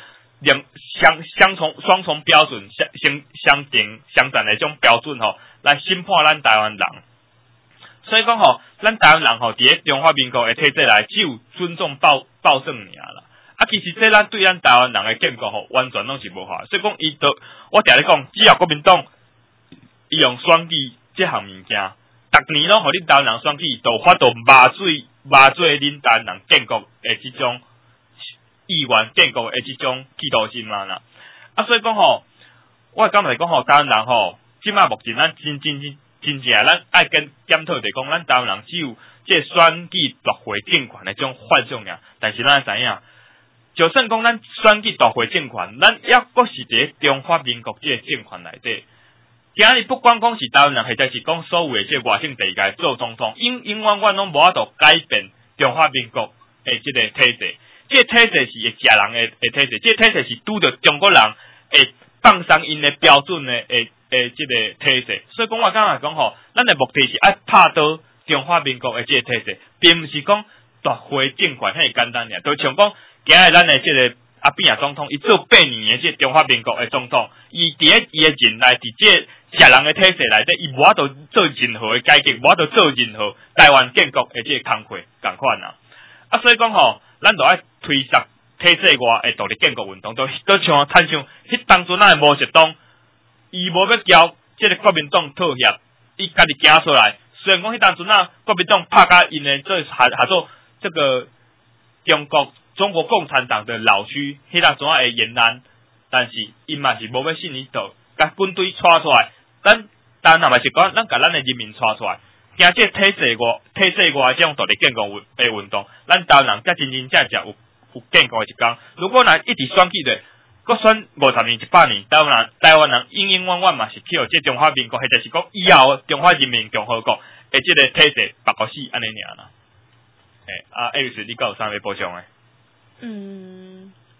双重标准相等的这种标准吼，来审判咱台湾人。所以讲吼，咱台湾人吼，伫咧中华民国的体制内，只有尊重暴政尔啦。其实这咱对咱台湾人的建国吼，完全拢是无效。所以讲，我常咧讲，只要国民党伊用选举这项物件，逐年拢互恁台湾人选举，就发到麻醉恁台湾人建国的即种意愿，建国的即种企图心啦。所以讲吼，我感觉讲吼，台湾人吼，即马目前咱真正咱爱检讨就是讲，咱台湾人只有这选举夺回政权的这种幻想尔，但是咱知影。就算讲咱选举夺回政权，咱抑佫是伫中华民国这个政权内底。今日不光讲是台湾人，或者是讲所有的这外省地界做总统，永远拢无法度改变中华民国的这个体制。这个体制是会食人的体制，这个体制是拄着中国人会放松因的标准的这个体制。所以讲我刚才讲吼，咱的目的是爱拍倒中华民国的这个体制，并毋是讲夺回政权遐简单尔，就像讲。今日咱的这个阿扁总统，伊做8年的这中华民国的总统，伊伫咧伊的任内，伫这食人的体制内底，伊无法度做任何的改革，无法度做任何台湾建国的这个工课共款啦。所以讲吼，咱就爱推动体制外的独立建国运动，都像参像迄当阵的毛泽东，伊无要交这个国民党妥协，伊家己行出来。虽然讲迄当阵国民党拍甲因的做下做这个中国共产党的老区，迄当阵的延安，但是因嘛是无要信伊倒，甲军队带出来，咱若嘛是讲，咱甲咱的人民带出来，惊这体制外这种独立建国的运动，咱台湾人才真正有建国的一天。如果若一直选举的，佫选50年、100年，台湾人永远嘛是去互这中华民国，或者是讲以后中华人民共和国的这个体制白过死安尼尔啦。艾律师，你有啥要补充的？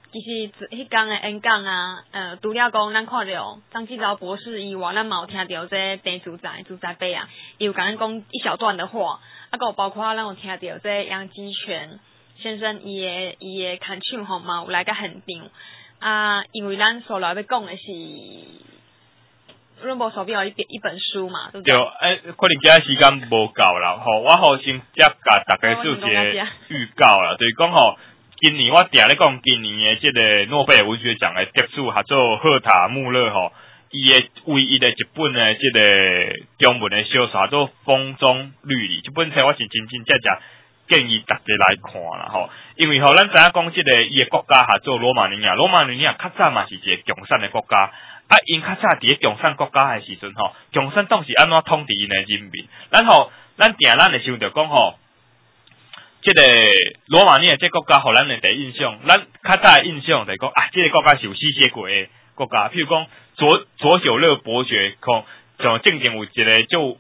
其实迄天的演讲啊，除了讲咱看到张继昭博士以外，咱嘛有听到这地主宅伯啊，伊有甲咱讲一小段的话，啊，有包括咱有听到这杨基全先生伊的看唱吼嘛，有来甲现场啊，因为咱所来要讲的是。润波手边有一本书嘛，对不对？ 对，可能今仔时间无够啦，吼，我好先只甲大家做一个预告啦，就是讲吼，今年我定咧讲，今年的这个诺贝尔文学奖的得主合作赫塔穆勒吼，伊的唯一的一本的这个中文的小说叫《风中绿里》，这本册我是真建议大家来看啦吼，因为吼咱知影讲这个伊的国家合作罗马尼亚较早嘛是一个共产的国家。啊，因较早伫咧共产国家的时阵吼，共产党是安怎统治因的人民？咱会想着讲吼，这个罗马尼亚这国家，互咱的第一印象，咱较早的印象就是讲啊，这个国家是有吸血鬼的国家，譬如讲佐久勒伯爵，像正经有一个就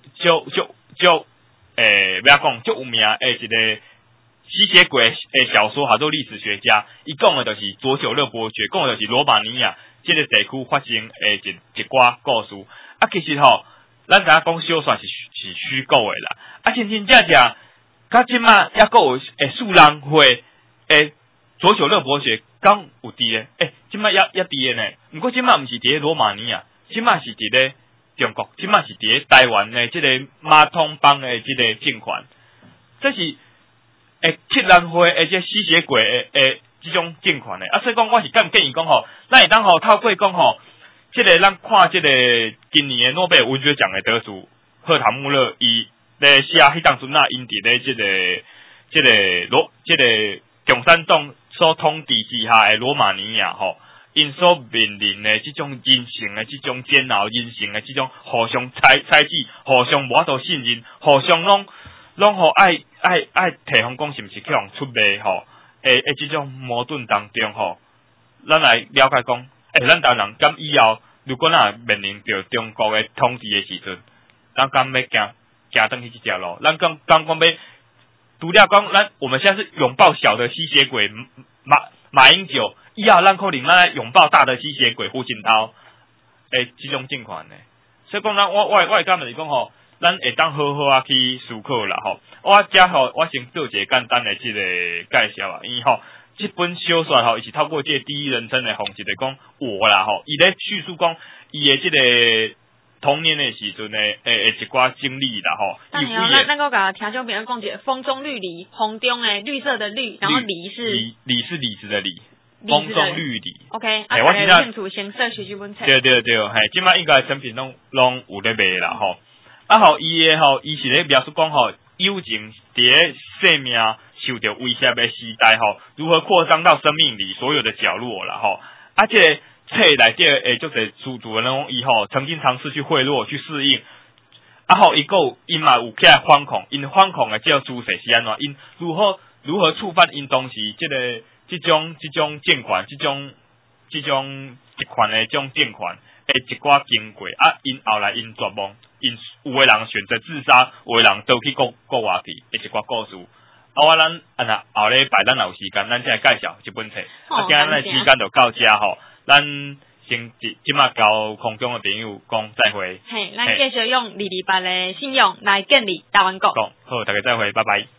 要讲就有名的一个吸血鬼的小说，叫做历史学家，伊讲的就是佐久勒伯爵，讲的就是罗马尼亚。这个地区发生一寡故事，啊，其实吼，咱知影讲小说是虚构的啦，啊，真正，到即马还佫有树人会佐久勒伯爵敢有伫咧，即马也伫咧呢。毋过即马毋是伫咧罗马尼亚，即马是伫咧中国，即马是伫咧台湾的即个马桶帮的即个政权，这是七人会这吸血鬼这种政权的，啊，所以讲我是建议讲吼，咱会当吼透过讲吼，这个咱看这个今年的诺贝尔文学奖的得主赫塔穆勒，伊咧写迄当阵因伫咧这个共产党所统治之下的罗马尼亚吼，因所面临的这种人性的这种煎熬，人性的这种互相猜忌，互相无法度信任，互相拢吼爱提防讲是毋是去互出卖吼。这种矛盾当中吼，咱来了解讲，咱台湾人敢以后如果咱面临着中国的统治的时阵，咱敢要行登去这条路？咱讲要除了讲，我们现在是拥抱小的吸血鬼马英九，以后咱可能咱来拥抱大的吸血鬼胡锦涛，这种情况呢。所以讲，我会感觉是讲吼。咱会当好好啊去思考啦吼，我先做一个简单的这个介绍啊，因为吼这本小说吼，伊是透过这个第一人称的方式来讲我啦吼，伊咧叙述讲伊的这个童年的时阵的一寡经历啦吼。 咱个甲听众朋友讲一个风中绿里，风中的绿色的绿，然后梨是李子的李。风中绿里 ，OK，我现在清楚先摄取这本册。对， 即摆应该产品拢有咧卖啦吼。啊吼，伊是咧描述讲吼，友情伫咧生命受到威胁的时代吼，如何扩张到生命里所有的角落啦吼。啊，这个册内底就是主人公伊吼曾经尝试去贿赂去适应，啊吼，因嘛有起来反抗，因反抗的这个姿势是安怎？因如何触犯因当时这种政权，这种集权的这种政权的一寡经过啊，因后来因绝望。因有的人选择自杀，有的人倒去国外去，一寡故事。啊，咱后礼拜咱有时间，咱再来介绍这本册。今日咱时间就到这吼，咱先即马交空中的朋友讲再会。 咱继续用228的信用来建立台湾国。 好，大家再会，拜拜。